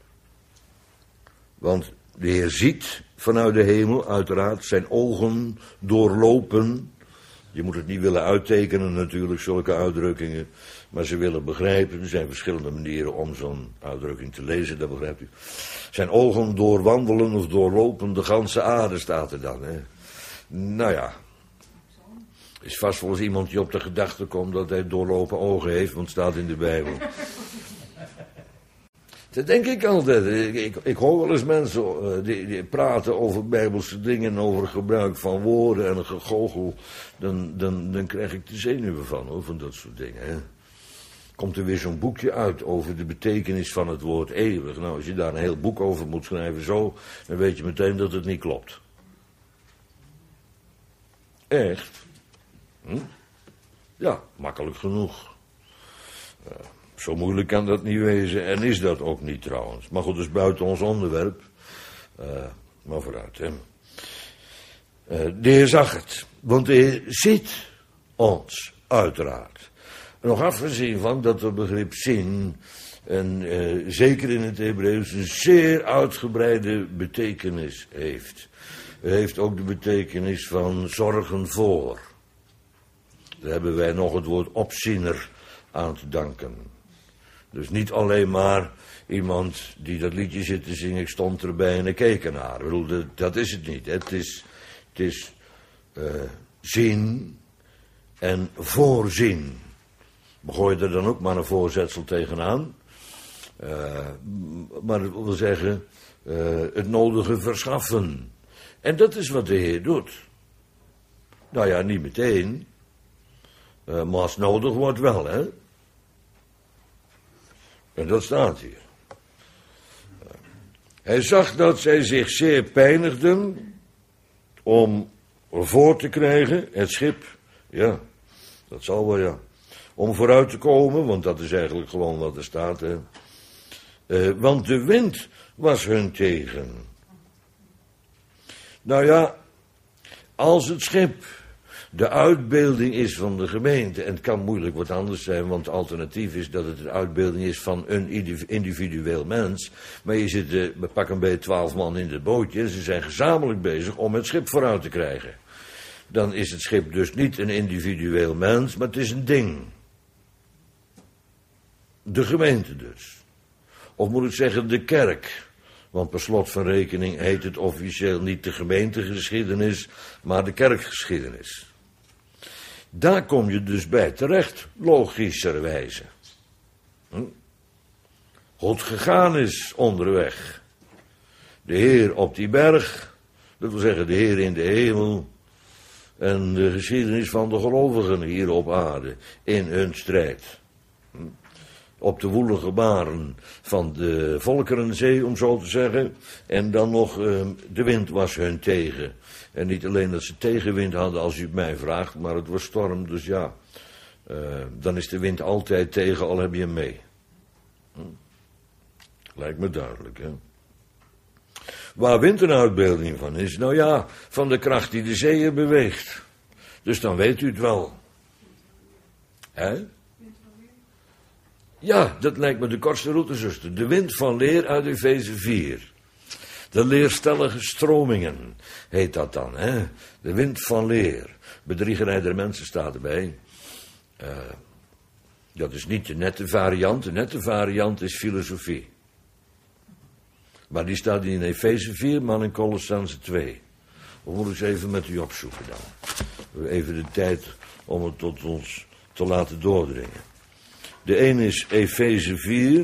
Want de Heer ziet vanuit de hemel, uiteraard, zijn ogen doorlopen. Je moet het niet willen uittekenen natuurlijk, zulke uitdrukkingen. Maar ze willen begrijpen, er zijn verschillende manieren om zo'n uitdrukking te lezen, dat begrijpt u. Zijn ogen doorwandelen of doorlopen de ganse aarde, staat er dan. Hè. Nou ja, is vast wel eens iemand die op de gedachte komt dat hij doorlopen ogen heeft, want het staat in de Bijbel. Dat denk ik altijd. Ik hoor wel eens mensen die praten over bijbelse dingen, over gebruik van woorden en een gegoochel. Dan krijg ik de zenuwen van dat soort dingen. Hè. Komt er weer zo'n boekje uit over de betekenis van het woord eeuwig. Nou, als je daar een heel boek over moet schrijven zo, dan weet je meteen dat het niet klopt. Echt? Ja, makkelijk genoeg. Zo moeilijk kan dat niet wezen en is dat ook niet trouwens. Maar goed, dat is buiten ons onderwerp. Maar vooruit, hè. De Heer zag het, want de Heer ziet ons, uiteraard. Nog afgezien van dat het begrip zien, en zeker in het Hebreeuws, een zeer uitgebreide betekenis heeft. Het heeft ook de betekenis van zorgen voor. Daar hebben wij nog het woord opziener aan te danken. Dus niet alleen maar iemand die dat liedje zit te zingen, ik stond erbij en ik keek ernaar. Ik bedoel, dat is het niet. Het is zien en voorzien. Gooi je er dan ook maar een voorzetsel tegenaan. Maar dat wil zeggen, het nodige verschaffen. En dat is wat de Heer doet. Nou ja, niet meteen. Maar als het nodig wordt wel, hè. En dat staat hier. Hij zag dat zij zich zeer pijnigden om voor te krijgen, het schip, ja, dat zal wel, ja. Om vooruit te komen, want dat is eigenlijk gewoon wat er staat, hè. Want de wind was hun tegen. Nou ja, als het schip de uitbeelding is van de gemeente, en het kan moeilijk wat anders zijn, want het alternatief is dat het een uitbeelding is van een individueel mens, maar je zit, we pakken bij 12 man in het bootje, en ze zijn gezamenlijk bezig om het schip vooruit te krijgen. Dan is het schip dus niet een individueel mens, maar het is een ding. De gemeente dus. Of moet ik zeggen de kerk. Want per slot van rekening heet het officieel niet de gemeentegeschiedenis, maar de kerkgeschiedenis. Daar kom je dus bij terecht, logischerwijze. Hoe het gegaan is onderweg. De Heer op die berg, dat wil zeggen de Heer in de hemel. En de geschiedenis van de gelovigen hier op aarde, in hun strijd. Op de woelige baren van de Volkerenzee, om zo te zeggen. En dan nog, de wind was hun tegen. En niet alleen dat ze tegenwind hadden, als u het mij vraagt, maar het was storm, dus ja. Dan is de wind altijd tegen, al heb je hem mee. Lijkt me duidelijk, hè. Waar wind een uitbeelding van is, nou ja, van de kracht die de zeeën beweegt. Dus dan weet u het wel. Hè? Ja, dat lijkt me de kortste route, zuster. De wind van leer uit Efeze 4. De leerstellige stromingen heet dat dan, hè? De wind van leer. Bedriegerij der mensen staat erbij. Dat is niet de nette variant. De nette variant is filosofie. Maar die staat in Efeze 4, maar in Colossense 2. We moeten eens even met u opzoeken dan. Even de tijd om het tot ons te laten doordringen. De een is Efeze 4,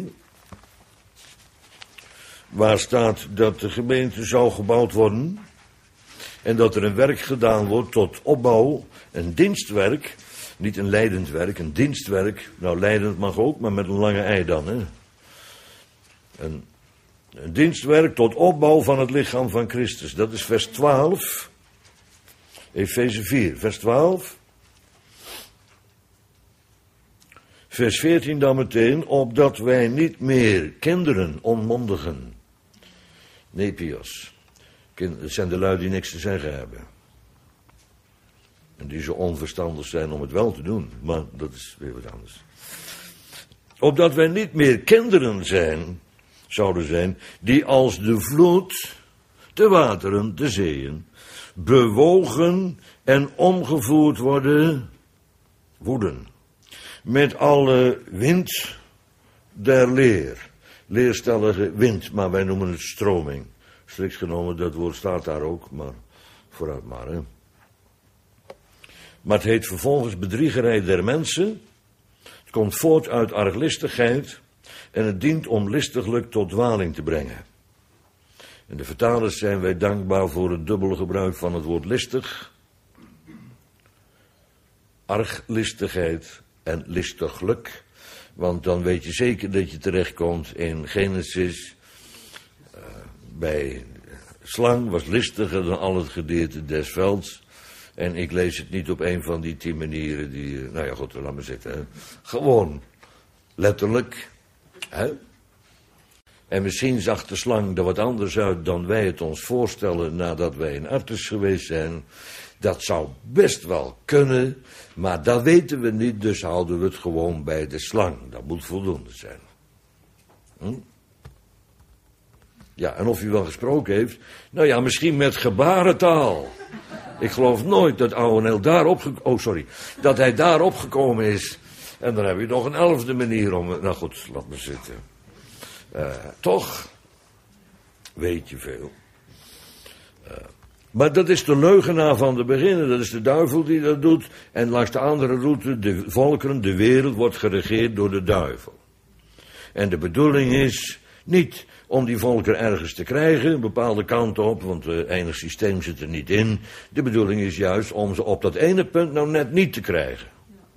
waar staat dat de gemeente zou gebouwd worden en dat er een werk gedaan wordt tot opbouw, een dienstwerk, niet een leidend werk, een dienstwerk. Nou, leidend mag ook, maar met een lange ei dan, hè. Een dienstwerk tot opbouw van het lichaam van Christus. Dat is vers 12. Efeze 4, vers 12. Vers 14 dan meteen. Opdat wij niet meer kinderen, onmondigen. Nepios. Het zijn de lui die niks te zeggen hebben. En die zo onverstandig zijn om het wel te doen. Maar dat is weer wat anders. Opdat wij niet meer kinderen zouden zijn, die als de vloed, de wateren, de zeeën, bewogen en omgevoerd worden, woeden, met alle wind der leer, leerstellige wind, maar wij noemen het stroming. Strikt genomen, dat woord staat daar ook, maar vooruit maar, hè. Maar het heet vervolgens bedriegerij der mensen, het komt voort uit arglistigheid, en het dient om listiglijk tot dwaling te brengen. In de vertalers zijn wij dankbaar voor het dubbele gebruik van het woord listig. Arglistigheid en listiglijk. Want dan weet je zeker dat je terechtkomt in Genesis. Bij slang was listiger dan al het gedierte des velds. En ik lees het niet op een van die 10 manieren die... Nou ja, goed, laat maar zitten. Hè. Gewoon, letterlijk... He? En misschien zag de slang er wat anders uit dan wij het ons voorstellen nadat wij in Artes geweest zijn. Dat zou best wel kunnen, maar dat weten we niet, dus houden we het gewoon bij de slang. Dat moet voldoende zijn. Ja, en of u wel gesproken heeft, nou ja, misschien met gebarentaal. Ik geloof nooit dat Ouweneel dat hij daarop gekomen is En dan heb je nog een 11e manier om... Nou goed, laat me zitten. Toch weet je veel. Maar dat is de leugenaar van de beginner. Dat is de duivel die dat doet. En langs de andere route, de volkeren, de wereld wordt geregeerd door de duivel. En de bedoeling is niet om die volkeren ergens te krijgen, een bepaalde kant op, want enig systeem zit er niet in. De bedoeling is juist om ze op dat ene punt nou net niet te krijgen.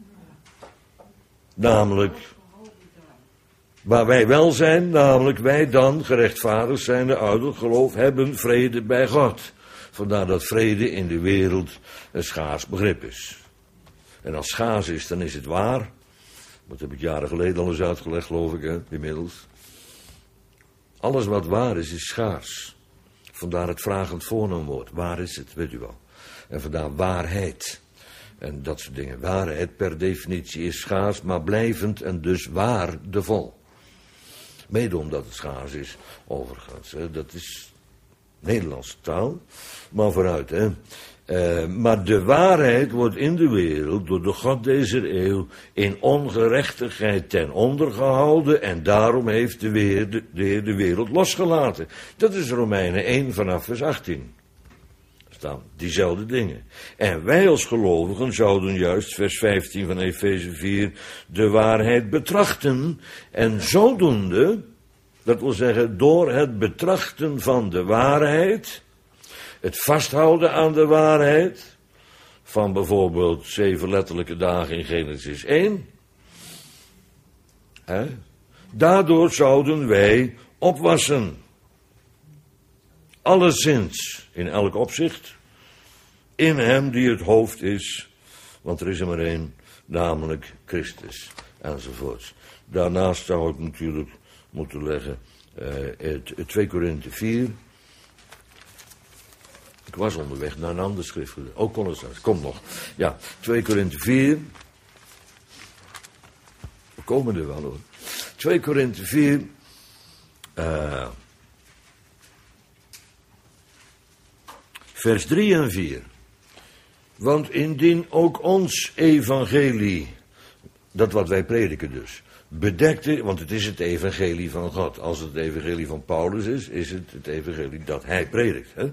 Namelijk, waar wij wel zijn, namelijk wij dan, gerechtvaardigd zijnde uit het geloof, hebben vrede bij God. Vandaar dat vrede in de wereld een schaars begrip is. En als schaars is, dan is het waar. Dat heb ik jaren geleden al eens uitgelegd, geloof ik, hè, inmiddels. Alles wat waar is, is schaars. Vandaar het vragend voornaamwoord. Waar is het, weet u wel. En vandaar waarheid. En dat soort dingen. Waarheid per definitie is schaars, maar blijvend en dus waardevol. Mede omdat het schaars is, overigens. Hè. Dat is Nederlandse taal. Maar vooruit, hè. Maar de waarheid wordt in de wereld door de God deze eeuw in ongerechtigheid ten onder gehouden en daarom heeft de Heer de wereld losgelaten. Dat is Romeinen 1 vanaf vers 18. Er staan diezelfde dingen. En wij als gelovigen zouden juist, vers 15 van Efeze 4, de waarheid betrachten en zodoende, dat wil zeggen door het betrachten van de waarheid, het vasthouden aan de waarheid, van bijvoorbeeld 7 letterlijke dagen in Genesis 1. Daardoor zouden wij opwassen. Alleszins, in elk opzicht, in hem die het hoofd is, want er is er maar één, namelijk Christus, enzovoorts. Daarnaast zou ik natuurlijk moeten leggen 2 Korinthe 4... Ik was onderweg naar een ander schriftgedeelte. Oh, Colossenzen, kom nog. Ja, 2 Korinthe 4. We komen er wel hoor. 2 Korinthe 4. Vers 3 en 4. Want indien ook ons evangelie, dat wat wij prediken dus, bedekte, want het is het evangelie van God. Als het evangelie van Paulus is, is het het evangelie dat hij predikt, hè?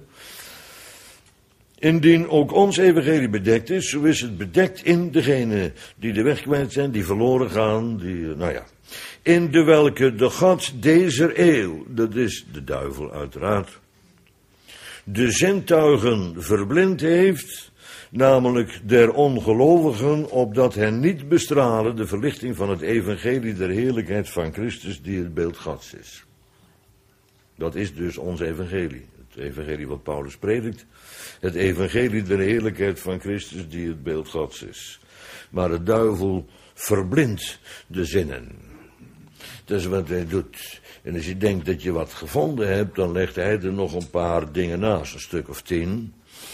Indien ook ons evangelie bedekt is, zo is het bedekt in degene die de weg kwijt zijn, die verloren gaan, in de welke de God deze eeuw, dat is de duivel uiteraard, de zintuigen verblind heeft, namelijk der ongelovigen, opdat hen niet bestralen de verlichting van het evangelie der heerlijkheid van Christus, die het beeld Gods is. Dat is dus ons evangelie. Het evangelie wat Paulus predikt. Het evangelie der heerlijkheid van Christus die het beeld Gods is. Maar de duivel verblindt de zinnen. Dat is wat hij doet. En als je denkt dat je wat gevonden hebt, dan legt hij er nog een paar dingen naast. Een stuk of 10.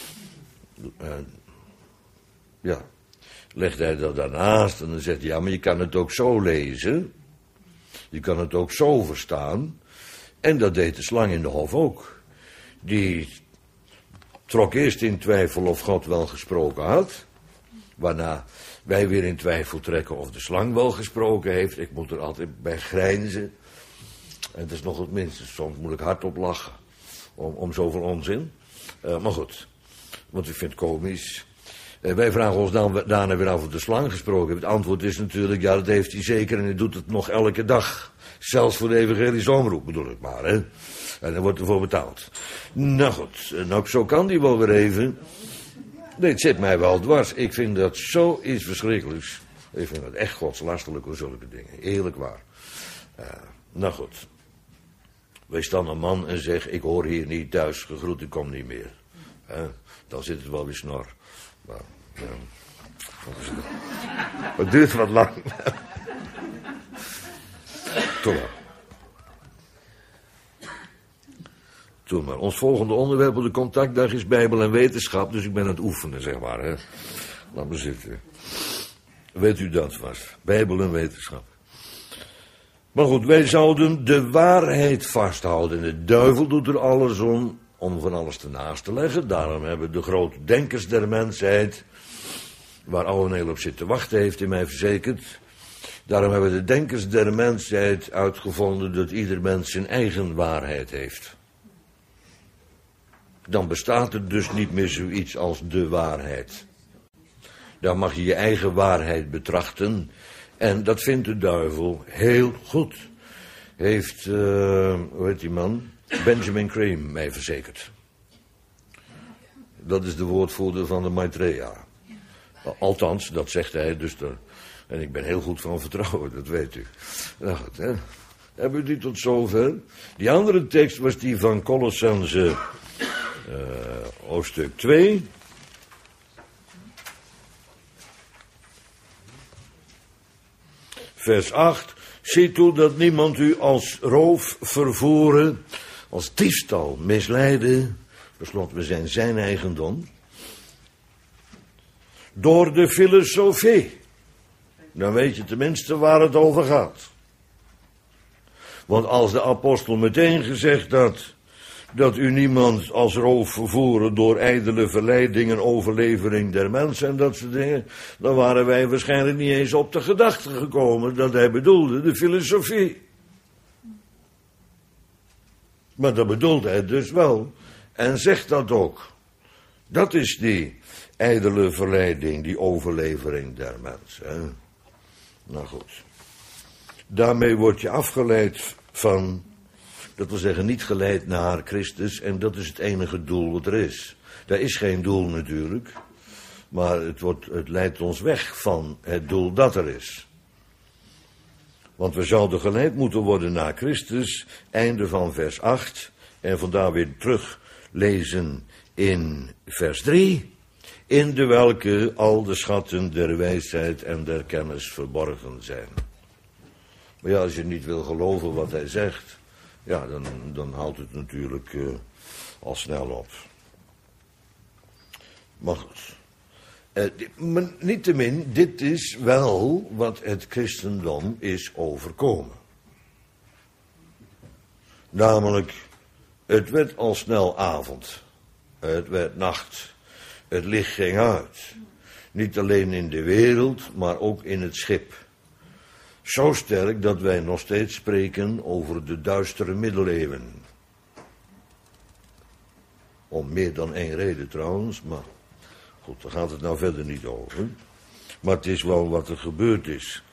Legt hij dat daarnaast en dan zegt hij, ja, maar je kan het ook zo lezen. Je kan het ook zo verstaan. En dat deed de slang in de hof ook. Die trok eerst in twijfel of God wel gesproken had. Waarna wij weer in twijfel trekken of de slang wel gesproken heeft. Ik moet er altijd bij grijnzen. En het is nog het minste. Soms moet ik hardop lachen. Om zoveel onzin. Maar goed. Want ik vind het komisch. Wij vragen ons dan daarna weer af of de slang gesproken heeft. Het antwoord is natuurlijk, ja, dat heeft hij zeker. En hij doet het nog elke dag. Zelfs voor de evangelische omroep bedoel ik maar, hè. En dan wordt ervoor betaald. Nou goed, nou zo kan die wel weer even. Nee, het zit mij wel dwars. Ik vind dat zoiets verschrikkelijks. Ik vind dat echt godslasterlijk of zulke dingen. Eerlijk waar. Nou goed. Wees dan een man en zeg, ik hoor hier niet thuis, gegroet, ik kom niet meer. Dan zit het wel weer snor. Maar, het duurt wat lang. Toen maar. Ons volgende onderwerp op de contactdag is Bijbel en wetenschap, dus ik ben aan het oefenen, zeg maar. Hè. Laat me zitten. Weet u dat was? Bijbel en wetenschap. Maar goed, wij zouden de waarheid vasthouden. En de duivel doet er alles om van alles ernaast te leggen. Daarom hebben de grote denkers der mensheid, waar Ouweneel op zit te wachten, heeft hij mij verzekerd, Daarom hebben de denkers der mensheid uitgevonden dat ieder mens zijn eigen waarheid heeft. Dan bestaat er dus niet meer zoiets als de waarheid. Dan mag je je eigen waarheid betrachten. En dat vindt de duivel heel goed. Heeft, hoe heet die man? Benjamin Crane mij verzekerd. Dat is de woordvoerder van de Maitreya. Althans, dat zegt hij dus. En ik ben heel goed van vertrouwen, dat weet u. Nou goed, hè. Hebben we die tot zover? Die andere tekst was die van Kolossenzen, hoofdstuk 2. Vers 8. Zie toe dat niemand u als roof vervoeren, als diefstal misleiden. Tenslotte, we zijn zijn eigendom. Door de filosofie. Dan weet je tenminste waar het over gaat. Want als de apostel meteen gezegd had dat u niemand als roof vervoeren door ijdele verleidingen, overlevering der mensen en dat soort dingen, dan waren wij waarschijnlijk niet eens op de gedachte gekomen dat hij bedoelde de filosofie. Maar dat bedoelde hij dus wel en zegt dat ook. Dat is die ijdele verleiding, die overlevering der mensen. Hè? Nou goed. Daarmee word je afgeleid van, dat wil zeggen niet geleid naar Christus, en dat is het enige doel wat er is. Daar is geen doel natuurlijk, maar het leidt ons weg van het doel dat er is. Want we zouden geleid moeten worden naar Christus, einde van vers 8, en vandaar weer terug lezen in vers 3, in de welke al de schatten der wijsheid en der kennis verborgen zijn. Maar ja, als je niet wil geloven wat hij zegt, ja, dan houdt het natuurlijk al snel op. Maar goed. Niettemin, dit is wel wat het christendom is overkomen. Namelijk, het werd al snel avond. Het werd nacht. Het licht ging uit. Niet alleen in de wereld, maar ook in het schip. Zo sterk dat wij nog steeds spreken over de duistere middeleeuwen. Om meer dan één reden trouwens, maar goed, daar gaat het nou verder niet over. Maar het is wel wat er gebeurd is.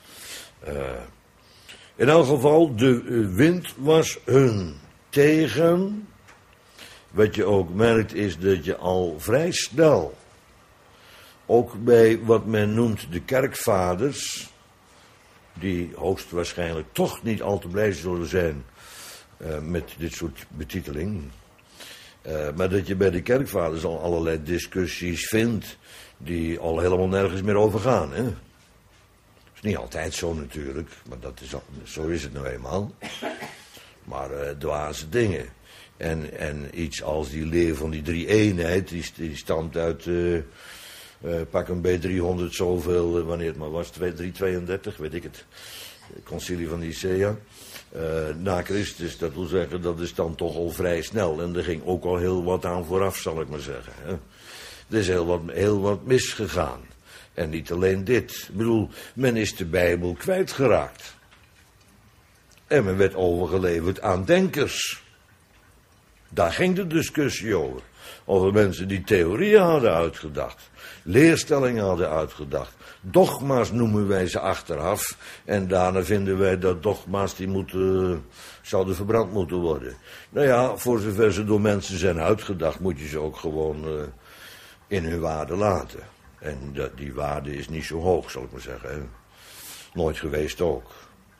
In elk geval, de wind was hun tegen. Wat je ook merkt is dat je al vrij snel, ook bij wat men noemt de kerkvaders, die hoogstwaarschijnlijk toch niet al te blij zullen zijn met dit soort betiteling. Maar dat je bij de kerkvaders al allerlei discussies vindt die al helemaal nergens meer over gaan. Hè? Dat is niet altijd zo natuurlijk, maar zo is het nou eenmaal. Maar dwaze dingen. En iets als die leer van die drie-eenheid, die stamt uit, pak een B300 zoveel, wanneer het maar was, 332, weet ik het, concilie van Nicea. Na Christus, dat wil zeggen, dat is dan toch al vrij snel. En er ging ook al heel wat aan vooraf, zal ik maar zeggen. Hè. Er is heel wat misgegaan. En niet alleen dit. Ik bedoel, men is de Bijbel kwijtgeraakt. En men werd overgeleverd aan denkers. Daar ging de discussie over. Over mensen die theorieën hadden uitgedacht. Leerstellingen hadden uitgedacht. Dogma's noemen wij ze achteraf. En daarna vinden wij dat dogma's die zouden verbrand moeten worden. Nou ja, voor zover ze door mensen zijn uitgedacht, moet je ze ook gewoon in hun waarde laten. En die waarde is niet zo hoog, zal ik maar zeggen. Hè? Nooit geweest ook.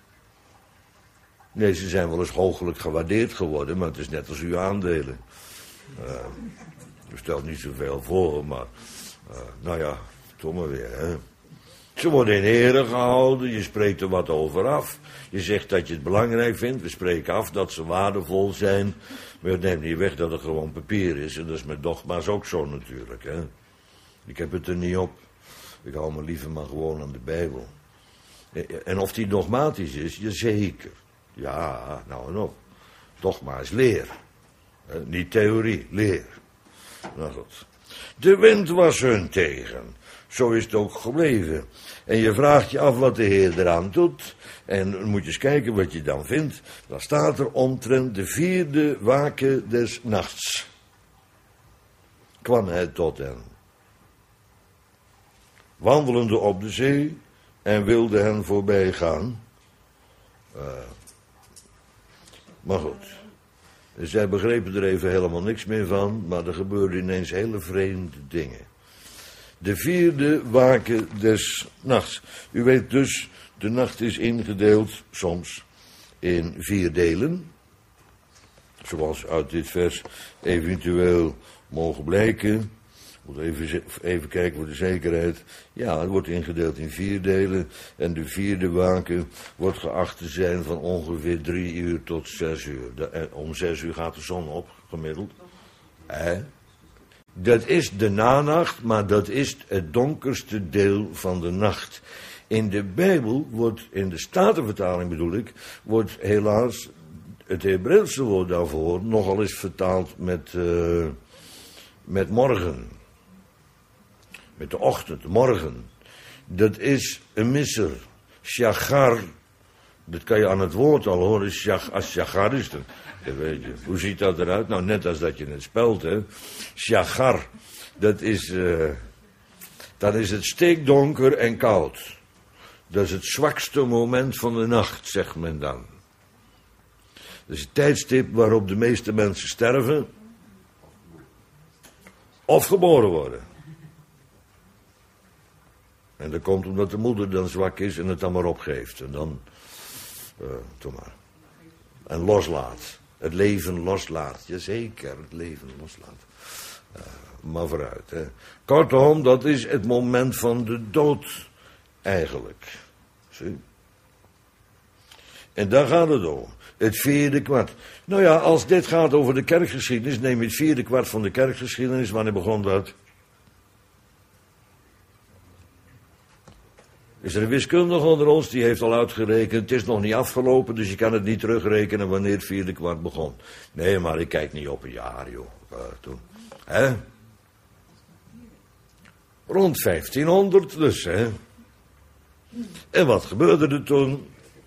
Nee, ze zijn wel eens hoogelijk gewaardeerd geworden, maar het is net als uw aandelen. Je stelt niet zoveel voor, maar nou ja, toch maar weer. Hè. Ze worden in ere gehouden, je spreekt er wat over af. Je zegt dat je het belangrijk vindt, we spreken af dat ze waardevol zijn. Maar het neemt niet weg dat het gewoon papier is. En dat is met dogma's ook zo natuurlijk. Hè. Ik heb het er niet op. Ik hou me liever maar gewoon aan de Bijbel. En of die dogmatisch is, jazeker. Ja, nou en op. Dogma is leer. Niet theorie, leer. Nou goed. De wind was hun tegen. Zo is het ook gebleven. En je vraagt je af wat de Heer eraan doet. En dan moet je eens kijken wat je dan vindt. Dan staat er omtrent de 4e waken des nachts. Kwam hij tot hen. Wandelende op de zee en wilde hen voorbij gaan. Maar goed. Zij begrepen er even helemaal niks meer van, maar er gebeurden ineens hele vreemde dingen. De 4e waken des nachts. U weet dus, de nacht is ingedeeld soms in 4 delen. Zoals uit dit vers eventueel mogen blijken. Moet even kijken voor de zekerheid. Ja, het wordt ingedeeld in 4 delen. En de 4e waken wordt geacht te zijn van ongeveer 3 uur tot 6 uur. Om 6 uur gaat de zon op, gemiddeld. Dat is de nanacht, maar dat is het donkerste deel van de nacht. In de Bijbel wordt, in de Statenvertaling bedoel ik, wordt helaas het Hebreeuwse woord daarvoor nogal eens vertaald met morgen. Met de ochtend, morgen. Dat is een misser. Shachar. Dat kan je aan het woord al horen. Als shachar is het. Weet je. Hoe ziet dat eruit? Nou, net als dat je het spelt, hè. Shachar. Dat is het steekdonker en koud. Dat is het zwakste moment van de nacht, zegt men dan. Dat is het tijdstip waarop de meeste mensen sterven. Of geboren worden. En dat komt omdat de moeder dan zwak is en het dan maar opgeeft. En dan, toen maar. En loslaat. Het leven loslaat. Jazeker, het leven loslaat. Maar vooruit. Hè. Kortom, dat is het moment van de dood. Eigenlijk. Zie? En daar gaat het over. Het 4e kwart. Nou ja, als dit gaat over de kerkgeschiedenis, neem je het 4e kwart van de kerkgeschiedenis. Wanneer begon dat? Is er een wiskundige onder ons, die heeft al uitgerekend, het is nog niet afgelopen, dus je kan het niet terugrekenen wanneer het 4e kwart begon. Nee, maar ik kijk niet op een jaar, joh. Toen. Hè? Rond 1500 dus, hè. En wat gebeurde er toen?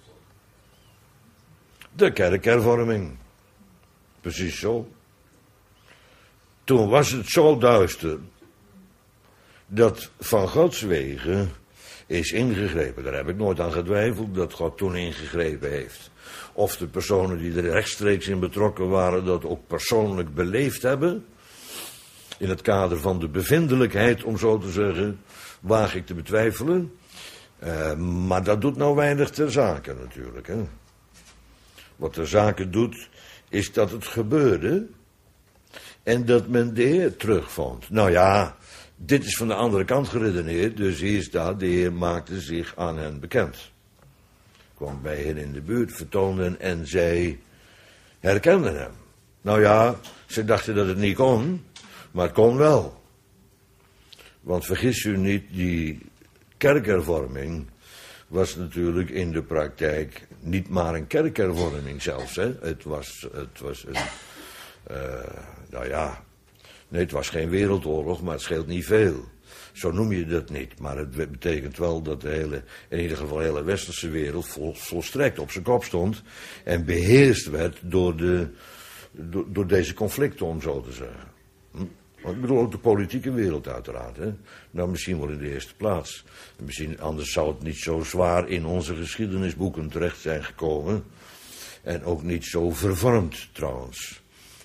De kerkhervorming. Precies zo. Toen was het zo duister dat van Gods wegen is ingegrepen. Daar heb ik nooit aan getwijfeld dat God toen ingegrepen heeft. Of de personen die er rechtstreeks in betrokken waren dat ook persoonlijk beleefd hebben. In het kader van de bevindelijkheid, om zo te zeggen, waag ik te betwijfelen. Maar dat doet nou weinig ter zake natuurlijk. Hè. Wat ter zake doet, is dat het gebeurde en dat men de Heer terugvond. Nou ja, dit is van de andere kant geredeneerd, dus hier staat, de Heer maakte zich aan hen bekend. Kwam bij hen in de buurt, vertoonde hen en zij herkenden hem. Nou ja, ze dachten dat het niet kon, maar het kon wel. Want vergis u niet, die kerkhervorming was natuurlijk in de praktijk niet maar een kerkhervorming zelfs. Hè. Het was een, nou ja, nee, het was geen wereldoorlog, maar het scheelt niet veel. Zo noem je dat niet, maar het betekent wel dat de hele, in ieder geval de hele westerse wereld volstrekt op zijn kop stond en beheerst werd door deze conflicten, om zo te zeggen. Ik bedoel ook de politieke wereld uiteraard. Hè? Nou, misschien wel in de eerste plaats. Misschien, anders zou het niet zo zwaar in onze geschiedenisboeken terecht zijn gekomen. En ook niet zo vervormd trouwens.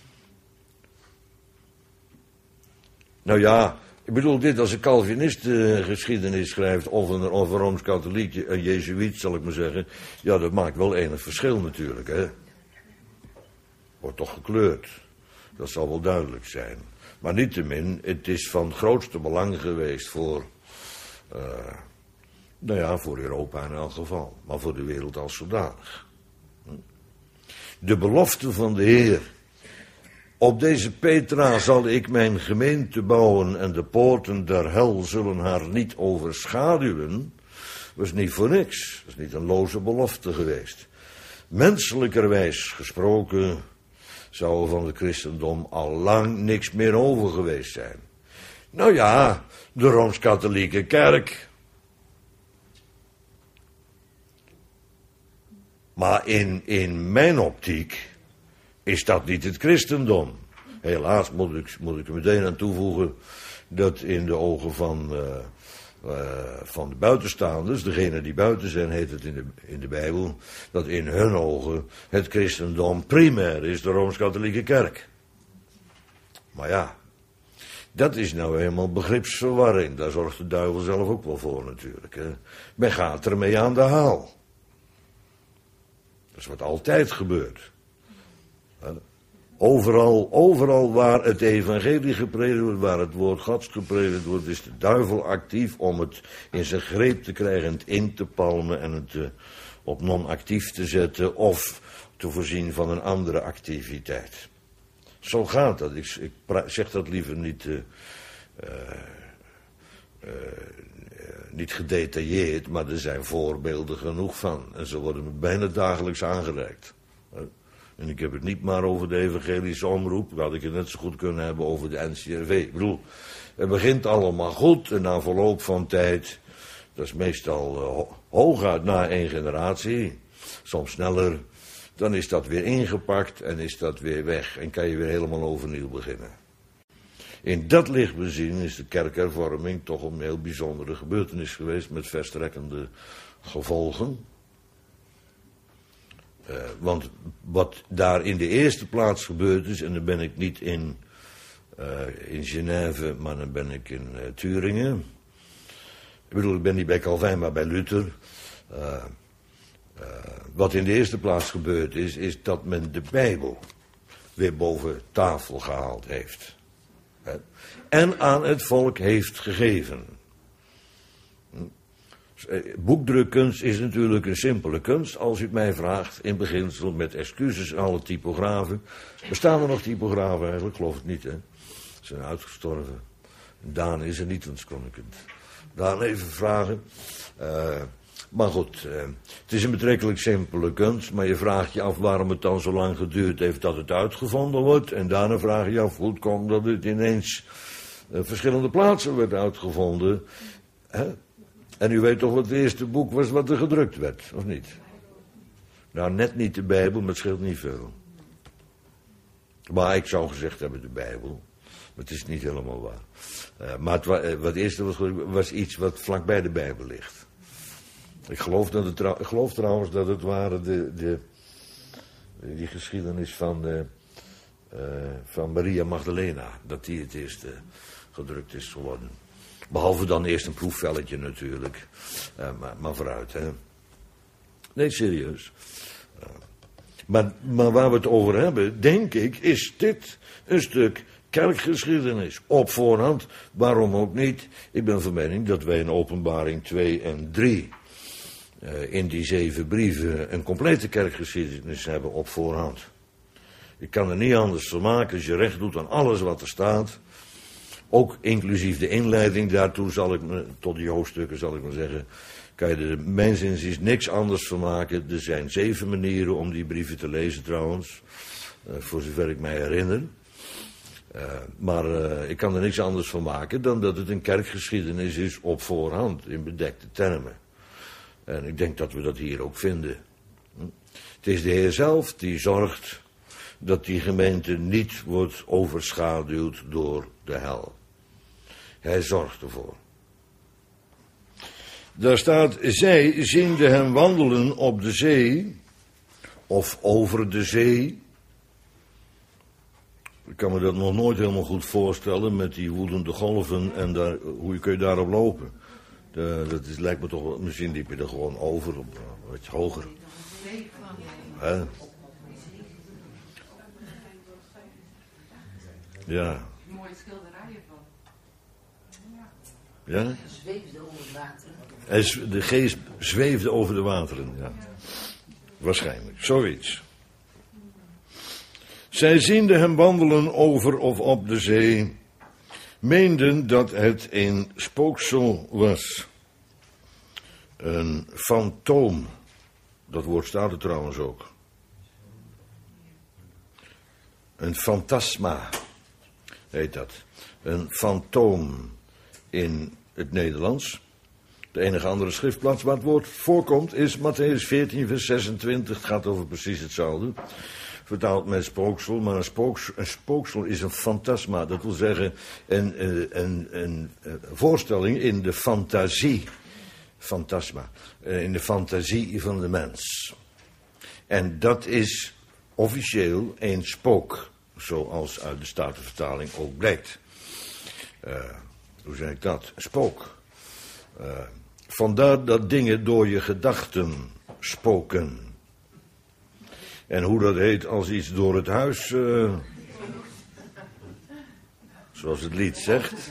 Nou ja, ik bedoel dit als een Calvinist geschiedenis schrijft of een Rooms-Katholiek, een Jezuïet zal ik maar zeggen. Ja, dat maakt wel enig verschil natuurlijk. Hè? Wordt toch gekleurd. Dat zal wel duidelijk zijn. Maar niettemin, het is van het grootste belang geweest voor, nou ja, voor Europa in elk geval. Maar voor de wereld als zodanig. De belofte van de Heer. Op deze Petra zal ik mijn gemeente bouwen en de poorten der hel zullen haar niet overschaduwen. Was niet voor niks. Dat is niet een loze belofte geweest. Menselijkerwijs gesproken zou van het christendom al lang niks meer over geweest zijn. Nou ja, de Rooms-Katholieke Kerk. Maar in mijn optiek is dat niet het christendom. Helaas moet ik er meteen aan toevoegen dat in de ogen van de buitenstaanders, degene die buiten zijn, heet het in de Bijbel, dat in hun ogen het christendom primair is, de Rooms-Katholieke Kerk. Maar ja, dat is nou eenmaal begripsverwarring. Daar zorgt de duivel zelf ook wel voor natuurlijk. Hè. Men gaat ermee aan de haal. Dat is wat altijd gebeurt. Overal waar het evangelie gepredikt wordt, waar het woord Gods gepredikt wordt, is de duivel actief om het in zijn greep te krijgen, het in te palmen en het op non-actief te zetten of te voorzien van een andere activiteit. Zo gaat dat. Ik zeg dat liever niet gedetailleerd, maar er zijn voorbeelden genoeg van. En ze worden me bijna dagelijks aangereikt. En ik heb het niet maar over de evangelische omroep. Dat had ik het net zo goed kunnen hebben over de NCRV. Ik bedoel, het begint allemaal goed en na verloop van tijd, dat is meestal hooguit na 1 generatie, soms sneller, dan is dat weer ingepakt en is dat weer weg en kan je weer helemaal overnieuw beginnen. In dat licht bezien is de kerkhervorming toch een heel bijzondere gebeurtenis geweest met verstrekkende gevolgen. Want wat daar in de eerste plaats gebeurd is, en dan ben ik niet in Genève, maar dan ben ik in Turingen. Ik bedoel, ik ben niet bij Calvijn, maar bij Luther. Wat in de eerste plaats gebeurd is dat men de Bijbel weer boven tafel gehaald heeft. En aan het volk heeft gegeven. Boekdrukkunst is natuurlijk een simpele kunst, als u het mij vraagt, in beginsel met excuses aan alle typografen. Bestaan er nog typografen eigenlijk? Ik geloof het niet, hè. Ze zijn uitgestorven. Daan is er niet, anders kon ik het Daan even vragen. Maar goed, het is een betrekkelijk simpele kunst, maar je vraagt je af waarom het dan zo lang geduurd heeft dat het uitgevonden wordt. En daarna vraag je je af hoe het komt dat het ineens verschillende plaatsen werd uitgevonden. Hè? En u weet toch wat het eerste boek was wat er gedrukt werd, of niet? Nou, net niet de Bijbel, maar het scheelt niet veel. Maar ik zou gezegd hebben de Bijbel. Maar het is niet helemaal waar. Maar wat eerste was iets wat vlakbij de Bijbel ligt. Ik geloof trouwens dat het waren die geschiedenis van Maria Magdalena. Dat die het eerst gedrukt is geworden. Behalve dan eerst een proefvelletje natuurlijk. Maar vooruit, hè. Nee, serieus. Maar waar we het over hebben, denk ik, is dit een stuk kerkgeschiedenis. Op voorhand, waarom ook niet. Ik ben van mening dat wij in Openbaring 2 en 3... in die 7 brieven een complete kerkgeschiedenis hebben op voorhand. Ik kan er niet anders van maken als je recht doet aan alles wat er staat. Ook inclusief de inleiding daartoe tot die hoofdstukken zal ik maar zeggen, kan je er mijns inziens niks anders van maken. Er zijn 7 manieren om die brieven te lezen trouwens, voor zover ik mij herinner. Maar ik kan er niks anders van maken dan dat het een kerkgeschiedenis is op voorhand, in bedekte termen. En ik denk dat we dat hier ook vinden. Het is de Heer zelf die zorgt dat die gemeente niet wordt overschaduwd door de hel. Hij zorgt ervoor. Daar staat, zij ziende hem wandelen op de zee, of over de zee. Ik kan me dat nog nooit helemaal goed voorstellen, met die woedende golven en hoe kun je daarop lopen. Lijkt me toch, misschien liep je er gewoon over, wat hoger. Hè? Ja. Mooie schilderijen van. Ja? Hij zweefde over het water. De geest zweefde over de wateren, ja. Waarschijnlijk, zoiets. Zij ziende hem wandelen over of op de zee, meenden dat het een spooksel was. Een fantoom. Dat woord staat er trouwens ook. Een fantasma. heet dat. Een fantoom in het Nederlands. De enige andere schriftplaats waar het woord voorkomt is Mattheüs 14, vers 26. Het gaat over precies hetzelfde. Vertaald met spooksel, maar een spooksel is een fantasma. Dat wil zeggen een voorstelling in de fantasie. Fantasma. In de fantasie van de mens. En dat is officieel een spook. Zoals uit de Statenvertaling ook blijkt. Hoe zeg ik dat? Spook. Vandaar dat dingen door je gedachten spoken. En hoe dat heet als iets door het huis... zoals het lied zegt.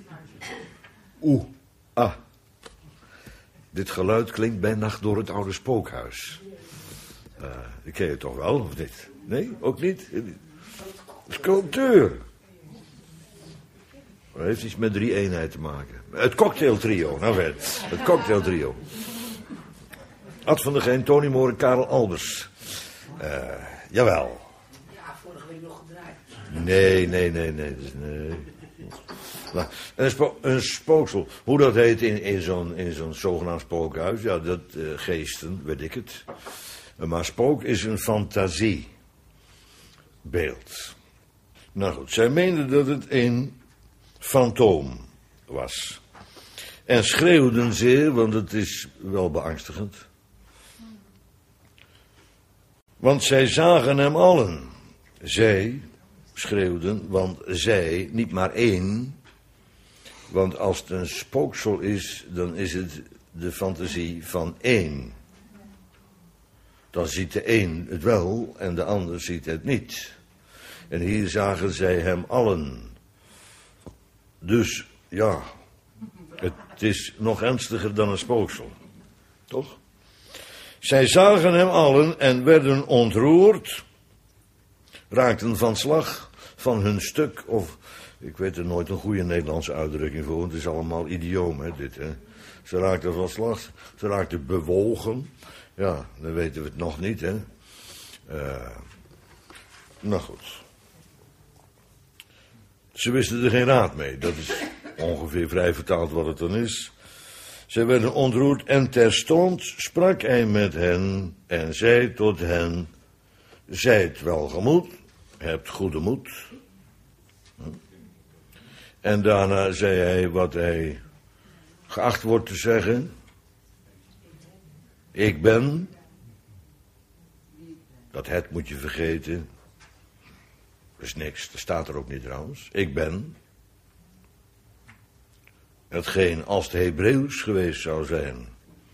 Dit geluid klinkt bij nacht door het oude spookhuis. Die ken je toch wel, of niet? Nee, ook niet? Sculpteur. Dat heeft iets met 3 eenheid te maken. Het cocktailtrio, nou ver. Het cocktailtrio. Ad van der Geen, Tony Moore en Karel Albers. Jawel. Ja, vorige week nog gedraaid. Nee. Nou, een spooksel. Hoe dat heet in zo'n zogenaamd spookhuis. Ja, dat geesten, weet ik het. Maar spook is een fantasiebeeld. Nou goed, zij meenden dat het een fantoom was. En schreeuwden zeer, want het is wel beangstigend. Want zij zagen hem allen. Zij schreeuwden, want zij, niet maar één. Want als het een spooksel is, dan is het de fantasie van één. Dan ziet de een het wel en de ander ziet het niet. En hier zagen zij hem allen. Dus, ja, het is nog ernstiger dan een spooksel. Toch? Zij zagen hem allen en werden ontroerd. Raakten van slag van hun stuk. Of, ik weet er nooit een goede Nederlandse uitdrukking voor. Want het is allemaal idioom, hè, dit, hè. Ze raakten van slag. Ze raakten bewogen. Ja, dan weten we het nog niet, hè. Nou goed. Ze wisten er geen raad mee. Dat is ongeveer vrij vertaald wat het dan is. Zij werden ontroerd en terstond sprak hij met hen en zei tot hen: zijt welgemoed, hebt goede moed. En daarna zei hij wat hij geacht wordt te zeggen: ik ben. Dat het moet je vergeten. Dat is niks, dat staat er ook niet trouwens. Ik ben. Hetgeen als het Hebreeuws geweest zou zijn.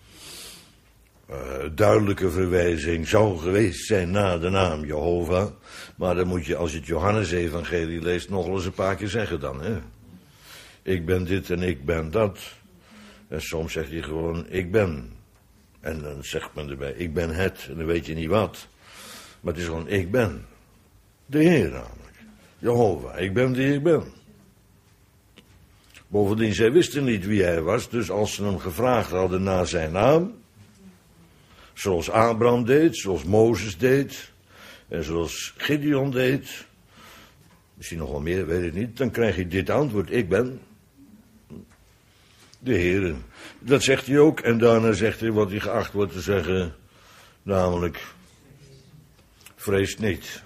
Duidelijke verwijzing zou geweest zijn naar de naam Jehovah. Maar dan moet je, als je het Johannes-evangelie leest, nog wel eens een paar keer zeggen dan. Hè? Ik ben dit en ik ben dat. En soms zegt hij gewoon, ik ben. En dan zegt men erbij, ik ben het. En dan weet je niet wat. Maar het is gewoon, ik ben. De Heer namelijk. Jehovah, ik ben die ik ben. Bovendien, zij wisten niet wie hij was. Dus als ze hem gevraagd hadden naar zijn naam. Zoals Abraham deed, zoals Mozes deed. En zoals Gideon deed. Misschien nog wel meer, weet ik niet. Dan krijg je dit antwoord, ik ben. De Heer. Dat zegt hij ook. En daarna zegt hij wat hij geacht wordt te zeggen. Namelijk, vrees niet.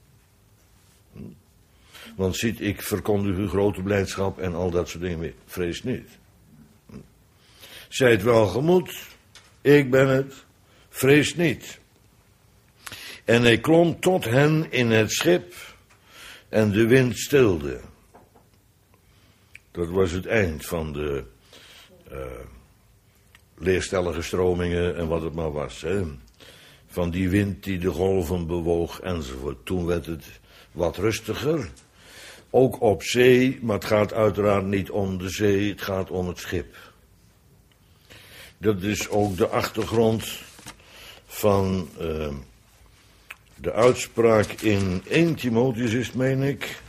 Want ziet, ik verkondig u grote blijdschap en al dat soort dingen meer. Vrees niet. Zijt welgemoed, ik ben het, vrees niet. En hij klom tot hen in het schip en de wind stilde. Dat was het eind van de leerstellige stromingen en wat het maar was. Hè. Van die wind die de golven bewoog enzovoort. Toen werd het wat rustiger. Ook op zee, maar het gaat uiteraard niet om de zee, het gaat om het schip. Dat is ook de achtergrond van de uitspraak in 1 Timotheus is het, meen ik.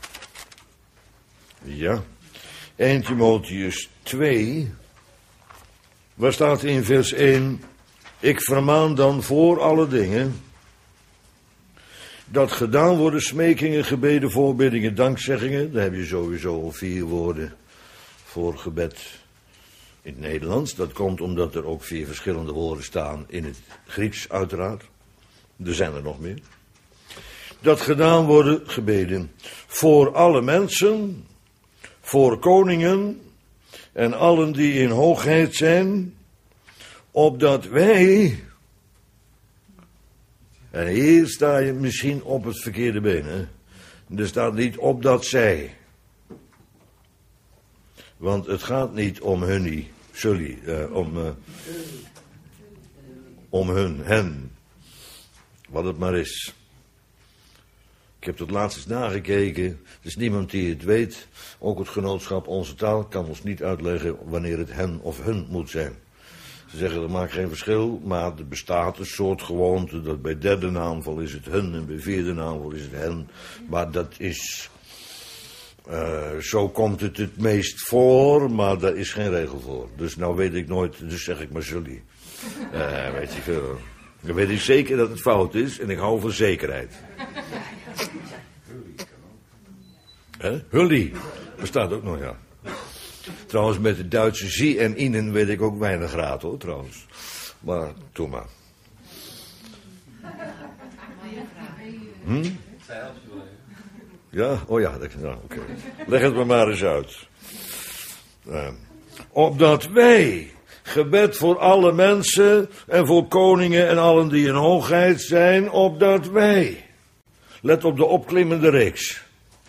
Ja, 1 Timotheus 2. Waar staat in vers 1... Ik vermaan dan voor alle dingen Dat gedaan worden, smekingen, gebeden, voorbiddingen, dankzeggingen. Daar heb je sowieso al 4 woorden voor gebed in het Nederlands. Dat komt omdat er ook 4 verschillende woorden staan in het Grieks uiteraard. Er zijn er nog meer. Dat gedaan worden, gebeden, voor alle mensen, voor koningen en allen die in hoogheid zijn, opdat wij... En hier sta je misschien op het verkeerde been, hè. Er staat niet opdat zij. Want het gaat niet om hunnie, om hun, hen. Wat het maar is. Ik heb het laatst eens nagekeken. Er is niemand die het weet. Ook het genootschap Onze Taal kan ons niet uitleggen wanneer het hen of hun moet zijn. Ze zeggen dat maakt geen verschil, maar er bestaat een soort gewoonte dat bij derde naamval is het hun en bij vierde naamval is het hen. Maar dat is, zo komt het meest voor, maar daar is geen regel voor. Dus nou weet ik nooit, dus zeg ik maar jullie. Weet je veel. Dan weet ik zeker dat het fout is en ik hou van zekerheid. Hully, bestaat ook nog, ja. Trouwens, met de Duitse zie en inen weet ik ook weinig raad, hoor, trouwens. Maar, doe maar. Ja? Oh ja, nou, oké. Leg het maar eens uit. Opdat wij, gebed voor alle mensen en voor koningen en allen die in hoogheid zijn, opdat wij, let op de opklimmende reeks.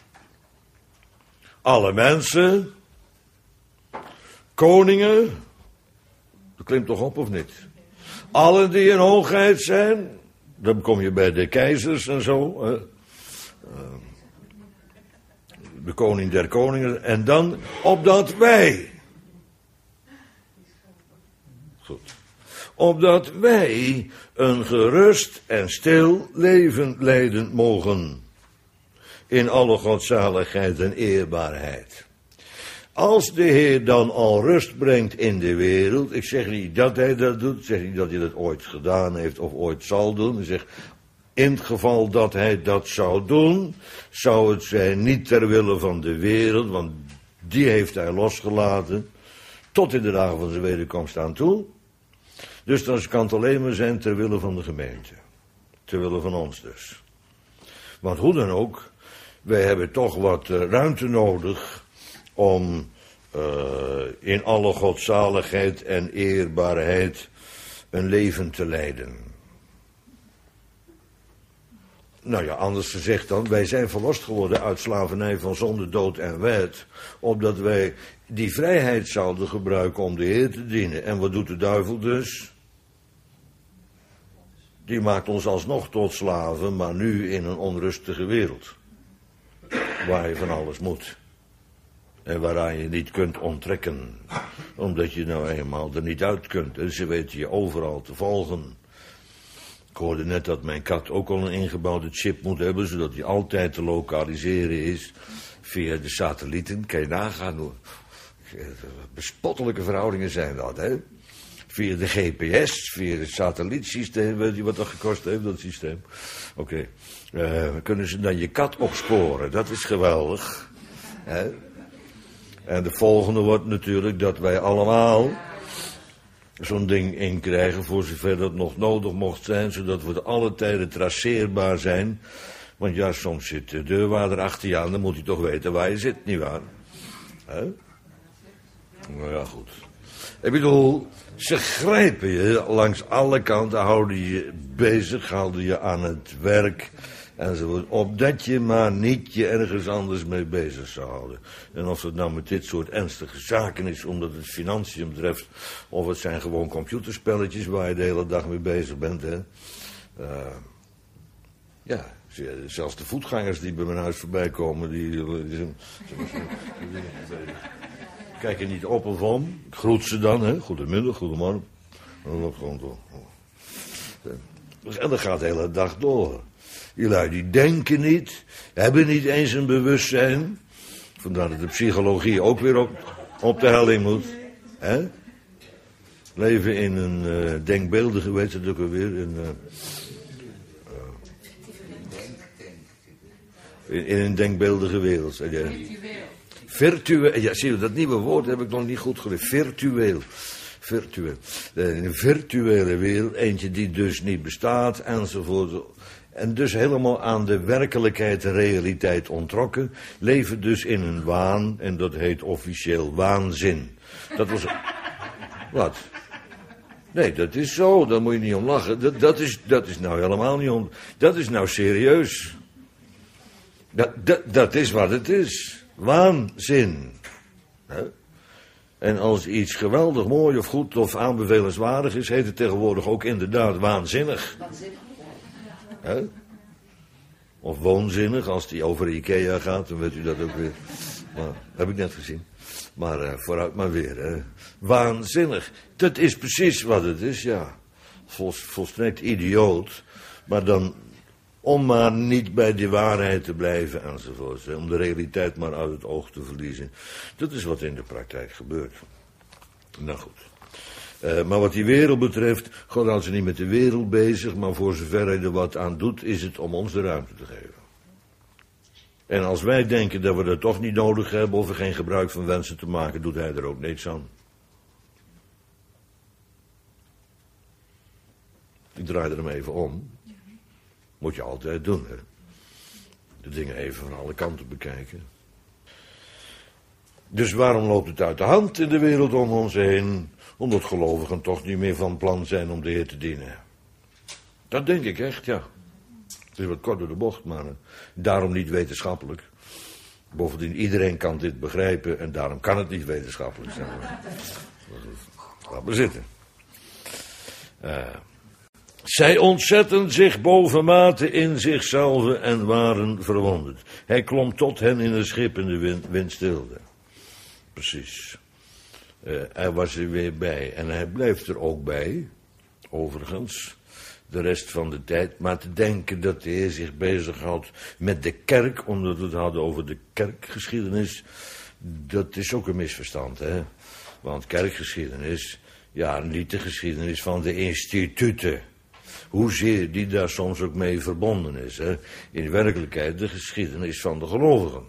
Alle mensen, koningen, dat klimt toch op of niet? Allen die in hoogheid zijn, dan kom je bij de keizers en zo. De koning der koningen. En dan, opdat wij. Goed. Opdat wij een gerust en stil leven leiden mogen. In alle godzaligheid en eerbaarheid. Als de Heer dan al rust brengt in de wereld, ik zeg niet dat hij dat doet, ik zeg niet dat hij dat ooit gedaan heeft of ooit zal doen. Ik zeg, in het geval dat hij dat zou doen, zou het zijn niet ter wille van de wereld, want die heeft hij losgelaten, tot in de dagen van zijn wederkomst aan toe. Dus dan kan het alleen maar zijn ter wille van de gemeente. Ter wille van ons dus. Want hoe dan ook, wij hebben toch wat ruimte nodig om in alle godzaligheid en eerbaarheid een leven te leiden. Nou ja, anders gezegd dan, wij zijn verlost geworden uit slavernij van zonde, dood en wet, opdat wij die vrijheid zouden gebruiken om de Heer te dienen. En wat doet de duivel dus? Die maakt ons alsnog tot slaven, maar nu in een onrustige wereld. Waar je van alles moet. En waaraan je niet kunt onttrekken. Omdat je nou eenmaal er niet uit kunt. En ze weten je overal te volgen. Ik hoorde net dat mijn kat ook al een ingebouwde chip moet hebben, zodat hij altijd te lokaliseren is via de satellieten. Kan je nagaan hoe bespottelijke verhoudingen zijn dat, hè? Via de GPS, via het satellietsysteem, weet je wat dat gekost heeft, dat systeem? Oké. Kunnen ze dan je kat opsporen, dat is geweldig. Hè? En de volgende wordt natuurlijk dat wij allemaal zo'n ding inkrijgen, voor zover dat nog nodig mocht zijn, zodat we te alle tijden traceerbaar zijn. Want ja, soms zit de deurwaarder achter je aan, dan moet hij toch weten waar je zit, nietwaar? Hè? Nou ja, goed. Ik bedoel, ze grijpen je langs alle kanten, houden je bezig, houden je aan het werk enzovoort, opdat je maar niet je ergens anders mee bezig zou houden. En of het nou met dit soort ernstige zaken is, omdat het financiën betreft, of het zijn gewoon computerspelletjes waar je de hele dag mee bezig bent, hè. Ja, zelfs de voetgangers die bij mijn huis voorbij komen, die kijken niet op of om. Ik groet ze dan, hè. Goedemiddag, goedemorgen. En dat loopt gewoon door. En dat gaat de hele dag door. Jullie die denken niet, hebben niet eens een bewustzijn. Vandaar dat de psychologie ook weer op de helling moet. Hè? Leven in een denkbeeldige, weet je het ook alweer. In een denkbeeldige wereld. Virtueel. Ja, zie je, dat nieuwe woord heb ik nog niet goed geleerd. Virtueel. Een virtuele wereld, eentje die dus niet bestaat, enzovoort. En dus helemaal aan de werkelijkheid, de realiteit ontrokken. Leven dus in een waan, en dat heet officieel waanzin. Dat was... Wat? Nee, dat is zo, daar moet je niet om lachen. Dat is nou helemaal niet om... Dat is nou serieus. Dat is wat het is. Waanzin. En als iets geweldig mooi of goed of aanbevelenswaardig is, heet het tegenwoordig ook inderdaad waanzinnig. Of woonzinnig, als die over Ikea gaat, dan weet u dat ook weer. Maar, heb ik net gezien. Maar vooruit maar weer. Waanzinnig. Dat is precies wat het is, ja. Volstrekt idioot. Maar dan, om maar niet bij de waarheid te blijven enzovoort. Om de realiteit maar uit het oog te verliezen. Dat is wat in de praktijk gebeurt. Nou goed. Maar wat die wereld betreft, God houdt ze niet met de wereld bezig, maar voor zover hij er wat aan doet, is het om ons de ruimte te geven. En als wij denken dat we dat toch niet nodig hebben, of er geen gebruik van wensen te maken, doet hij er ook niets aan. Ik draai er hem even om. Moet je altijd doen, hè. De dingen even van alle kanten bekijken. Dus waarom loopt het uit de hand in de wereld om ons heen? Omdat gelovigen toch niet meer van plan zijn om de Heer te dienen. Dat denk ik echt, ja. Het is wat kort door de bocht, maar daarom niet wetenschappelijk. Bovendien, iedereen kan dit begrijpen en daarom kan het niet wetenschappelijk zijn. Laat maar zitten. Zij ontzetten zich bovenmate in zichzelf en waren verwonderd. Hij klom tot hen in een schip en de wind stilde. Precies. Hij was er weer bij. En hij blijft er ook bij, overigens, de rest van de tijd. Maar te denken dat de Heer zich bezighoudt met de kerk, omdat we het hadden over de kerkgeschiedenis, dat is ook een misverstand, hè. Want kerkgeschiedenis, ja, niet de geschiedenis van de instituten. Hoezeer die daar soms ook mee verbonden is, hè. In werkelijkheid de geschiedenis van de gelovigen.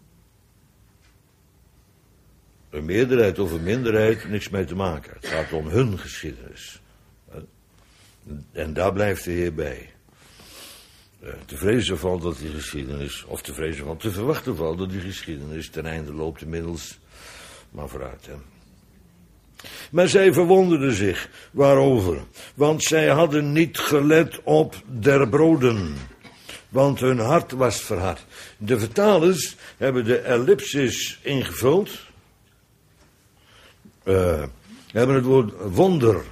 Een meerderheid of een minderheid, niks mee te maken. Het gaat om hun geschiedenis. En daar blijft de Heer bij. Te vrezen valt dat die geschiedenis, of te verwachten valt dat die geschiedenis ten einde loopt inmiddels. Maar vooruit, hè. Maar zij verwonderden zich. Waarover? Want zij hadden niet gelet op der broden. Want hun hart was verhard. De vertalers hebben de ellipsis ingevuld. Hebben het woord wonder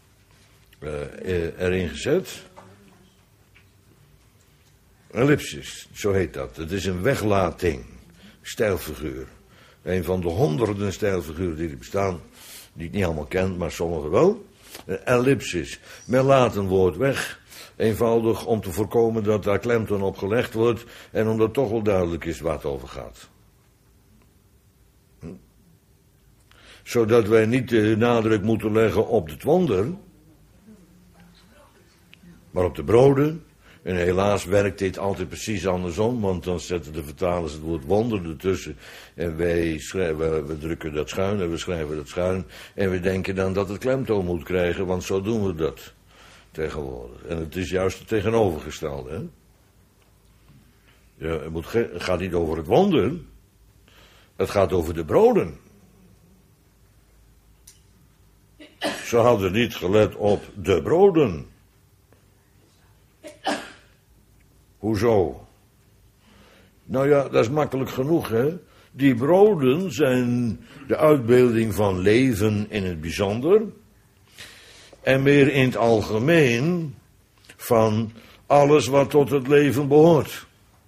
erin gezet. Ellipsis, zo heet dat. Het is een weglating, stijlfiguur. Een van de honderden stijlfiguren die er bestaan, die ik niet allemaal ken, maar sommige wel. Ellipsis, men laat een woord weg, eenvoudig om te voorkomen dat daar klemtoon op gelegd wordt en omdat toch wel duidelijk is waar het over gaat. Zodat wij niet de nadruk moeten leggen op het wonder, maar op de broden. En helaas werkt dit altijd precies andersom, want dan zetten de vertalers het woord wonder ertussen. En wij schrijven, we drukken dat schuin en we schrijven dat schuin. En we denken dan dat het klemtoon moet krijgen, want zo doen we dat tegenwoordig. En het is juist het tegenovergestelde, hè. Ja, het gaat niet over het wonder, het gaat over de broden. Ze hadden niet gelet op de broden. Hoezo? Nou ja, dat is makkelijk genoeg, hè. Die broden zijn de uitbeelding van leven in het bijzonder. En meer in het algemeen van alles wat tot het leven behoort.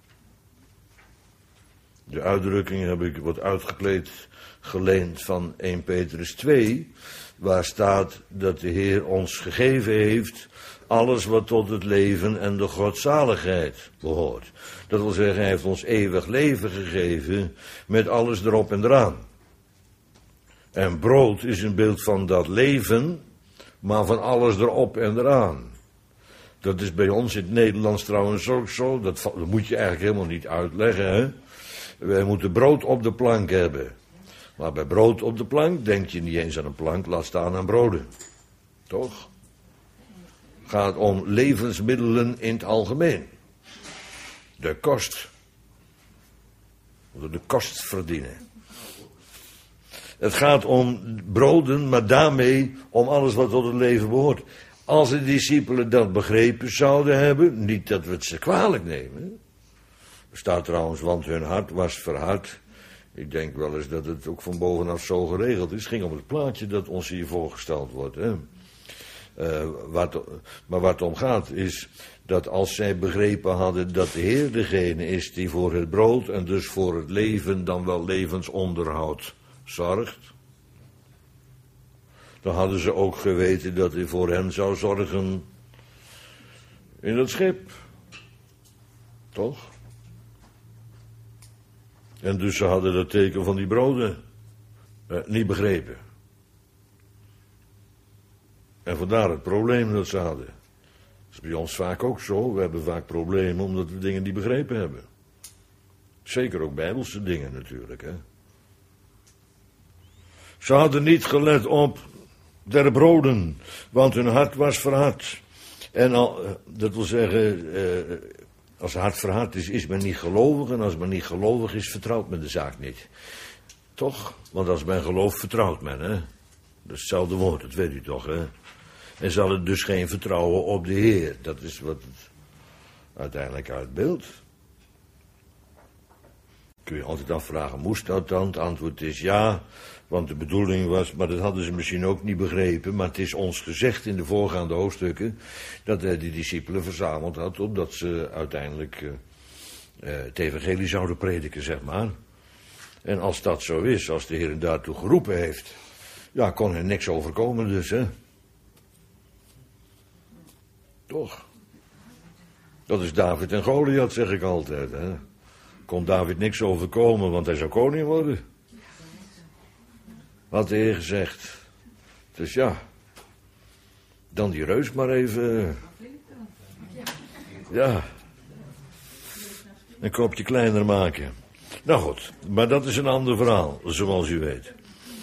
De uitdrukking heb ik wat uitgekleed geleend van 1 Petrus 2... waar staat dat de Heer ons gegeven heeft alles wat tot het leven en de godzaligheid behoort. Dat wil zeggen, hij heeft ons eeuwig leven gegeven met alles erop en eraan. En brood is een beeld van dat leven, maar van alles erop en eraan. Dat is bij ons in het Nederlands trouwens ook zo. Dat moet je eigenlijk helemaal niet uitleggen, hè. Wij moeten brood op de plank hebben. Maar bij brood op de plank denk je niet eens aan een plank, laat staan aan broden. Toch? Het gaat om levensmiddelen in het algemeen. De kost. De kost verdienen. Het gaat om broden, maar daarmee om alles wat tot het leven behoort. Als de discipelen dat begrepen zouden hebben, niet dat we het ze kwalijk nemen. Er staat trouwens, want hun hart was verhard. Ik denk wel eens dat het ook van bovenaf zo geregeld is. Het ging om het plaatje dat ons hier voorgesteld wordt. Hè. Maar waar het om gaat is dat als zij begrepen hadden dat de Heer degene is die voor het brood en dus voor het leven dan wel levensonderhoud zorgt, dan hadden ze ook geweten dat hij voor hen zou zorgen in het schip. Toch? En dus ze hadden dat teken van die broden niet begrepen. En vandaar het probleem dat ze hadden. Dat is bij ons vaak ook zo. We hebben vaak problemen omdat we dingen niet begrepen hebben. Zeker ook bijbelse dingen natuurlijk, hè. Ze hadden niet gelet op der broden, want hun hart was verhard. En dat wil zeggen, als het hart verhard is, is men niet gelovig. En als men niet gelovig is, vertrouwt men de zaak niet. Toch? Want als men gelooft, vertrouwt men, hè. Dat is hetzelfde woord, dat weet u toch, hè. En ze hadden dus geen vertrouwen op de Heer. Dat is wat het uiteindelijk uitbeeldt. Kun je altijd afvragen, moest dat dan? Het antwoord is ja, want de bedoeling was, maar dat hadden ze misschien ook niet begrepen, maar het is ons gezegd in de voorgaande hoofdstukken dat hij die discipelen verzameld had, opdat ze uiteindelijk het evangelie zouden prediken, zeg maar. En als dat zo is, als de Heer hem daartoe geroepen heeft, ja, kon er niks overkomen dus, hè. Toch? Dat is David en Goliath, zeg ik altijd, hè. Kon David niks overkomen, want hij zou koning worden. Had de Heer gezegd. Dus ja, dan die reus maar even. Ja, een kopje kleiner maken. Nou goed, maar dat is een ander verhaal, zoals u weet.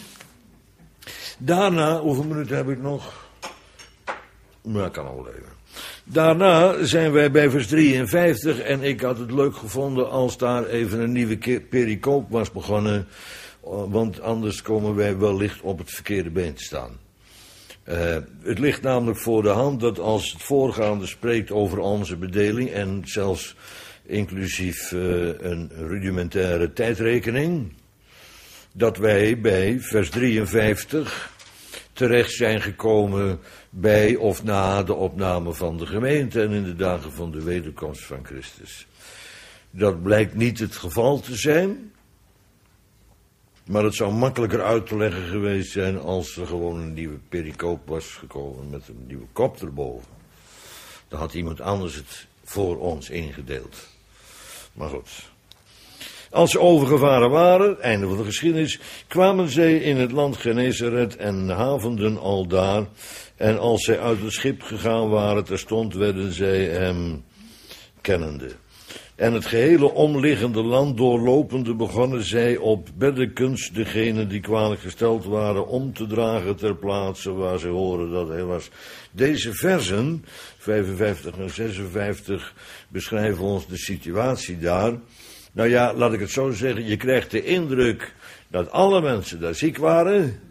Daarna, hoeveel minuten heb ik nog? Nou, kan al even. Daarna zijn wij bij vers 53 en ik had het leuk gevonden als daar even een nieuwe pericoop was begonnen, want anders komen wij wellicht op het verkeerde been te staan. Het ligt namelijk voor de hand dat als het voorgaande spreekt over onze bedeling en zelfs inclusief een rudimentaire tijdrekening, dat wij bij vers 53 terecht zijn gekomen bij of na de opname van de gemeente en in de dagen van de wederkomst van Christus. Dat blijkt niet het geval te zijn, maar het zou makkelijker uit te leggen geweest zijn als er gewoon een nieuwe pericoop was gekomen met een nieuwe kop erboven. Dan had iemand anders het voor ons ingedeeld. Maar goed. Als ze overgevaren waren, einde van de geschiedenis, kwamen zij in het land Genesaret en havenden al daar. En als zij uit het schip gegaan waren, terstond werden zij hem kennende. En het gehele omliggende land doorlopende begonnen zij op beddekens degenen die kwalijk gesteld waren om te dragen ter plaatse waar ze horen dat hij was. Deze versen, 55 en 56, beschrijven ons de situatie daar. Nou ja, laat ik het zo zeggen, je krijgt de indruk dat alle mensen daar ziek waren.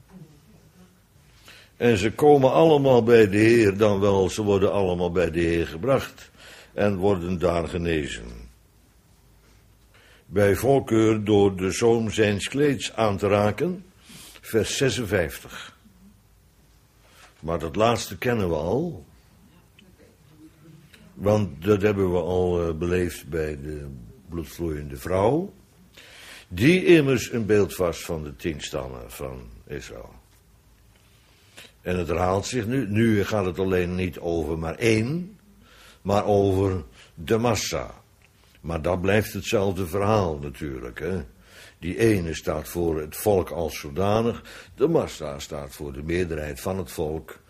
En ze komen allemaal bij de Heer, dan wel, ze worden allemaal bij de Heer gebracht en worden daar genezen. Bij voorkeur door de zoom zijns kleeds aan te raken, vers 56. Maar dat laatste kennen we al, want dat hebben we al beleefd bij de bloedvloeiende vrouw, die immers een beeld was van de 10 stammen van Israël. En het herhaalt zich nu gaat het alleen niet over maar 1, maar over de massa. Maar dat blijft hetzelfde verhaal natuurlijk, hè. Die ene staat voor het volk als zodanig, de massa staat voor de meerderheid van het volk.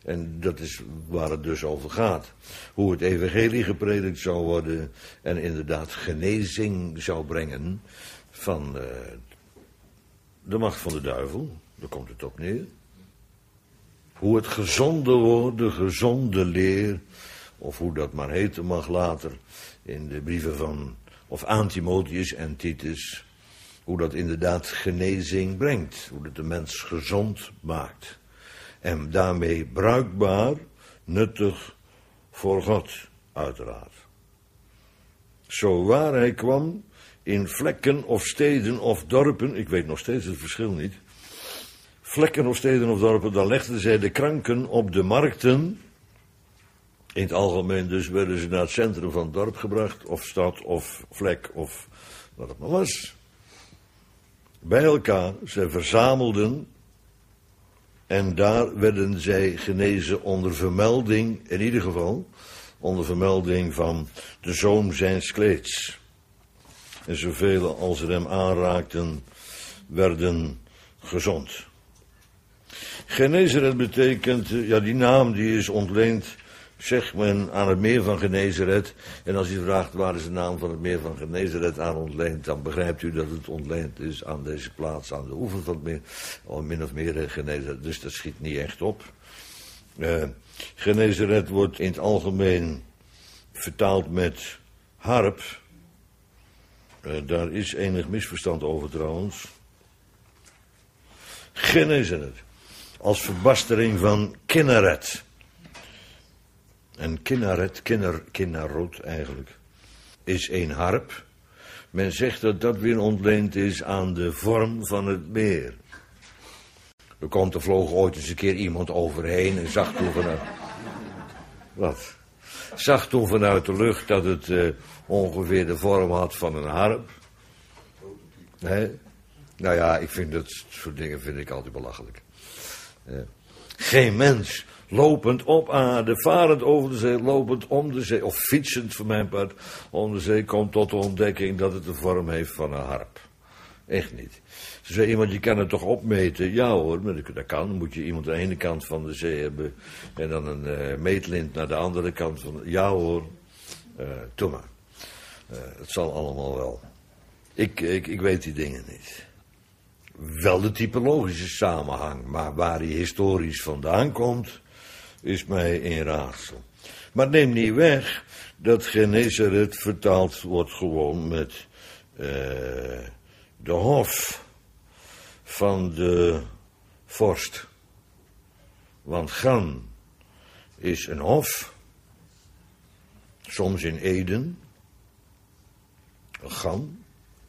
En dat is waar het dus over gaat. Hoe het evangelie gepredikt zou worden en inderdaad genezing zou brengen van de macht van de duivel. Daar komt het op neer. Hoe het gezonde woord, de gezonde leer, of hoe dat maar heten mag later, in de brieven van, of aan Timotheus en Titus, hoe dat inderdaad genezing brengt, hoe dat de mens gezond maakt. En daarmee bruikbaar, nuttig voor God, uiteraard. Zo waar hij kwam, in vlekken of steden of dorpen, ik weet nog steeds het verschil niet, vlekken of steden of dorpen, dan legden zij de kranken op de markten. In het algemeen dus werden ze naar het centrum van het dorp gebracht, of stad, of vlek, of wat het maar was. Bij elkaar, zij verzamelden en daar werden zij genezen onder vermelding, in ieder geval, onder vermelding van de zoom zijns kleeds. En zoveel als er hem aanraakten, werden gezond. Genezeret betekent, ja die naam die is ontleend, zegt men, aan het meer van Genezeret. En als u vraagt waar is de naam van het meer van Genezeret aan ontleend, dan begrijpt u dat het ontleend is aan deze plaats, aan de oever van het meer, min of meer Genezeret. Dus dat schiet niet echt op. Genezeret wordt in het algemeen vertaald met harp. Daar is enig misverstand over trouwens. Genezeret. Als verbastering van Kinneret. En Kinneret, Kinnerot eigenlijk, is een harp. Men zegt dat dat weer ontleend is aan de vorm van het meer. Er vloog ooit eens een keer iemand overheen en zag toen vanuit... Wat? Zag toen vanuit de lucht dat het ongeveer de vorm had van een harp. Hè? Nou ja, ik vind dat soort dingen vind ik altijd belachelijk. Geen mens lopend op aarde, varend over de zee, lopend om de zee, of fietsend voor mijn part om de zee, komt tot de ontdekking dat het de vorm heeft van een harp. Echt niet. Ze zei iemand, je kan het toch opmeten? Ja hoor, maar dat kan. Dan moet je iemand aan de ene kant van de zee hebben en dan een meetlint naar de andere kant van de... Ja hoor, doe maar. Het zal allemaal wel. Ik weet die dingen niet. Wel de typologische samenhang, maar waar hij historisch vandaan komt, is mij een raadsel. Maar neem niet weg dat Genezeret vertaald wordt gewoon met de hof van de vorst. Want Gan is een hof, soms in Eden, Gan.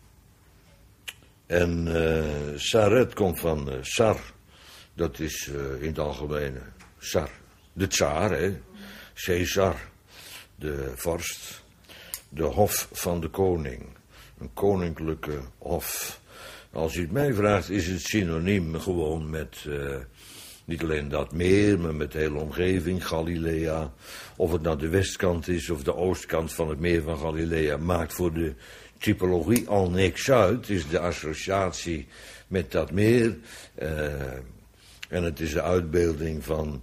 En Saret komt van Sar, dat is in het algemeen Sar, de tsaar, hè, Caesar, de vorst, de hof van de koning, een koninklijke hof. Als u het mij vraagt, is het synoniem gewoon met niet alleen dat meer, maar met de hele omgeving, Galilea. Of het nou de westkant is of de oostkant van het meer van Galilea, maakt voor de typologie al niks uit. Het is de associatie met dat meer. En het is de uitbeelding van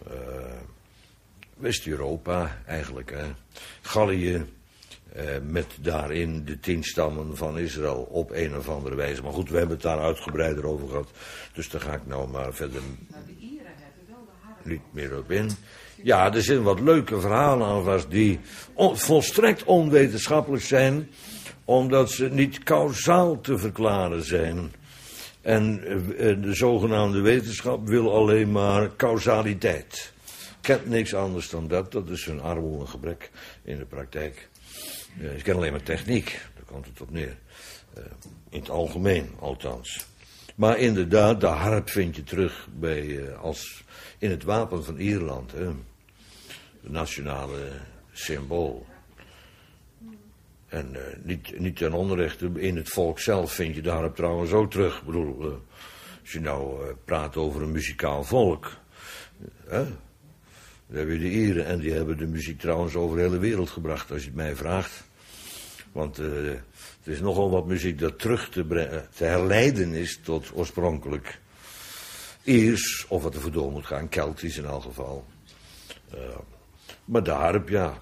West-Europa eigenlijk. Hè. Gallië met daarin de 10 stammen van Israël op een of andere wijze. Maar goed, we hebben het daar uitgebreider over gehad. Dus daar ga ik nou maar verder Nou, de Ieren hebben wel de harp. niet meer op in. Ja, er zijn wat leuke verhalen aan vast die volstrekt onwetenschappelijk zijn, omdat ze niet kausaal te verklaren zijn. En de zogenaamde wetenschap wil alleen maar causaliteit. Kent niks anders dan dat. Dat is een armoede gebrek in de praktijk. Je kent alleen maar techniek. Daar komt het op neer. In het algemeen, althans. Maar inderdaad, de harp vind je terug bij, als in het wapen van Ierland. Hè. Het nationale symbool. En niet ten onrechte, in het volk zelf vind je de harp trouwens ook terug. Ik bedoel, als je nou praat over een muzikaal volk. Dan heb je de Ieren en die hebben de muziek trouwens over de hele wereld gebracht, als je het mij vraagt. Want er is nogal wat muziek dat terug te herleiden is tot oorspronkelijk Iers, of wat er voor door moet gaan, Keltisch in elk geval. Maar de harp, ja.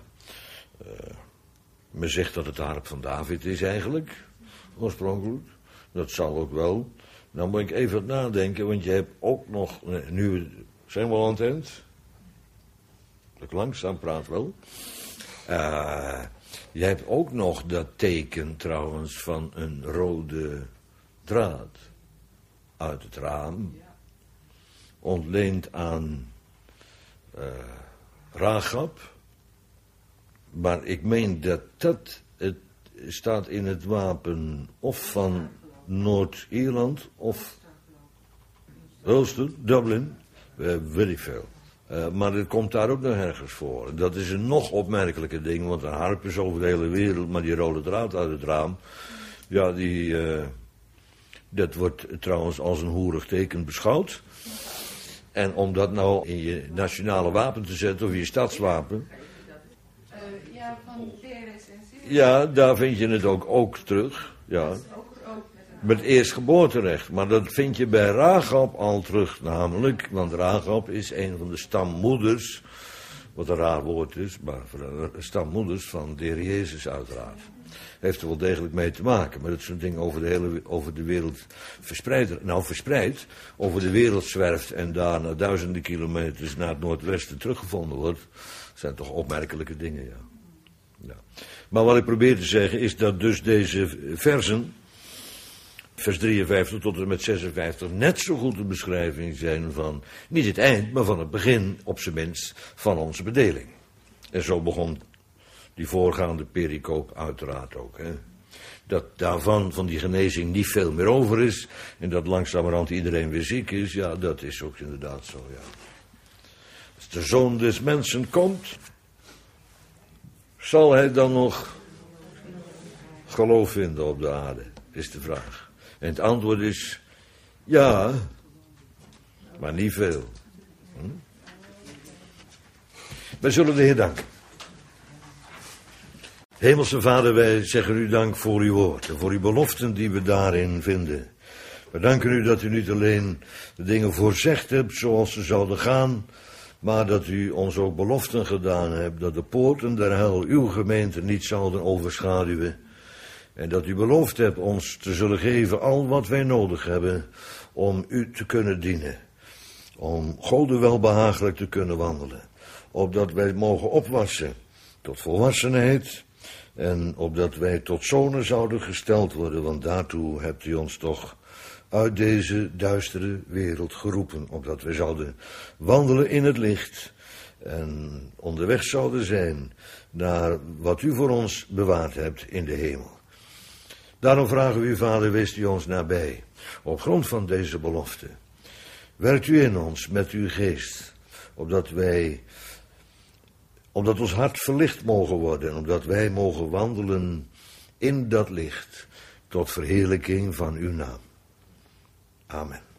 Men zegt dat het de harp van David is eigenlijk, oorspronkelijk. Dat zal ook wel. Nou moet ik even nadenken, want je hebt ook nog... Nu zijn we al aan het eind. Dat ik langzaam praat wel. Je hebt ook nog dat teken trouwens van een rode draad uit het raam. Ontleend aan Rahab. Maar ik meen dat het staat in het wapen of van Noord-Ierland of Ulster, Dublin, weet ik veel. Maar het komt daar ook nog ergens voor. Dat is een nog opmerkelijker ding, want een harp is over de hele wereld, maar die rode draad uit het raam, ja, dat wordt trouwens als een hoerig teken beschouwd. En om dat nou in je nationale wapen te zetten, of in je stadswapen... Ja, van DRS. Ja, daar vind je het ook terug, ja. Met eerstgeboorterecht, maar dat vind je bij Rahab al terug namelijk, want Rahab is een van de stammoeders, wat een raar woord is, maar stammoeders van de Heer Jezus uiteraard. Heeft er wel degelijk mee te maken, maar dat zo'n ding over de wereld verspreid, over de wereld zwerft en daar na duizenden kilometers naar het noordwesten teruggevonden wordt, zijn toch opmerkelijke dingen, ja. Maar wat ik probeer te zeggen is dat dus deze versen, vers 53 tot en met 56, net zo goed een beschrijving zijn van, niet het eind, maar van het begin, op zijn minst, van onze bedeling. En zo begon die voorgaande pericoop uiteraard ook. Hè. Dat daarvan, van die genezing, niet veel meer over is, en dat langzamerhand iedereen weer ziek is, ja, dat is ook inderdaad zo, ja. Als de Zoon des Mensen komt, zal hij dan nog geloof vinden op de aarde, is de vraag. En het antwoord is, ja, maar niet veel. Wij zullen de Heer danken. Hemelse Vader, wij zeggen u dank voor uw woord en voor uw beloften die we daarin vinden. We danken u dat u niet alleen de dingen voorzegd hebt zoals ze zouden gaan, maar dat u ons ook beloften gedaan hebt dat de poorten der hel uw gemeente niet zouden overschaduwen. En dat u beloofd hebt ons te zullen geven al wat wij nodig hebben om u te kunnen dienen. Om Gode welbehagelijk te kunnen wandelen. Opdat wij mogen opwassen tot volwassenheid. En opdat wij tot zonen zouden gesteld worden. Want daartoe hebt u ons toch uit deze duistere wereld geroepen. Opdat wij zouden wandelen in het licht. En onderweg zouden zijn naar wat u voor ons bewaard hebt in de hemel. Daarom vragen we u, Vader, wees u ons nabij. Op grond van deze belofte. Werkt u in ons met uw geest. Omdat ons hart verlicht mogen worden. En omdat wij mogen wandelen in dat licht. Tot verheerlijking van uw naam. Amen.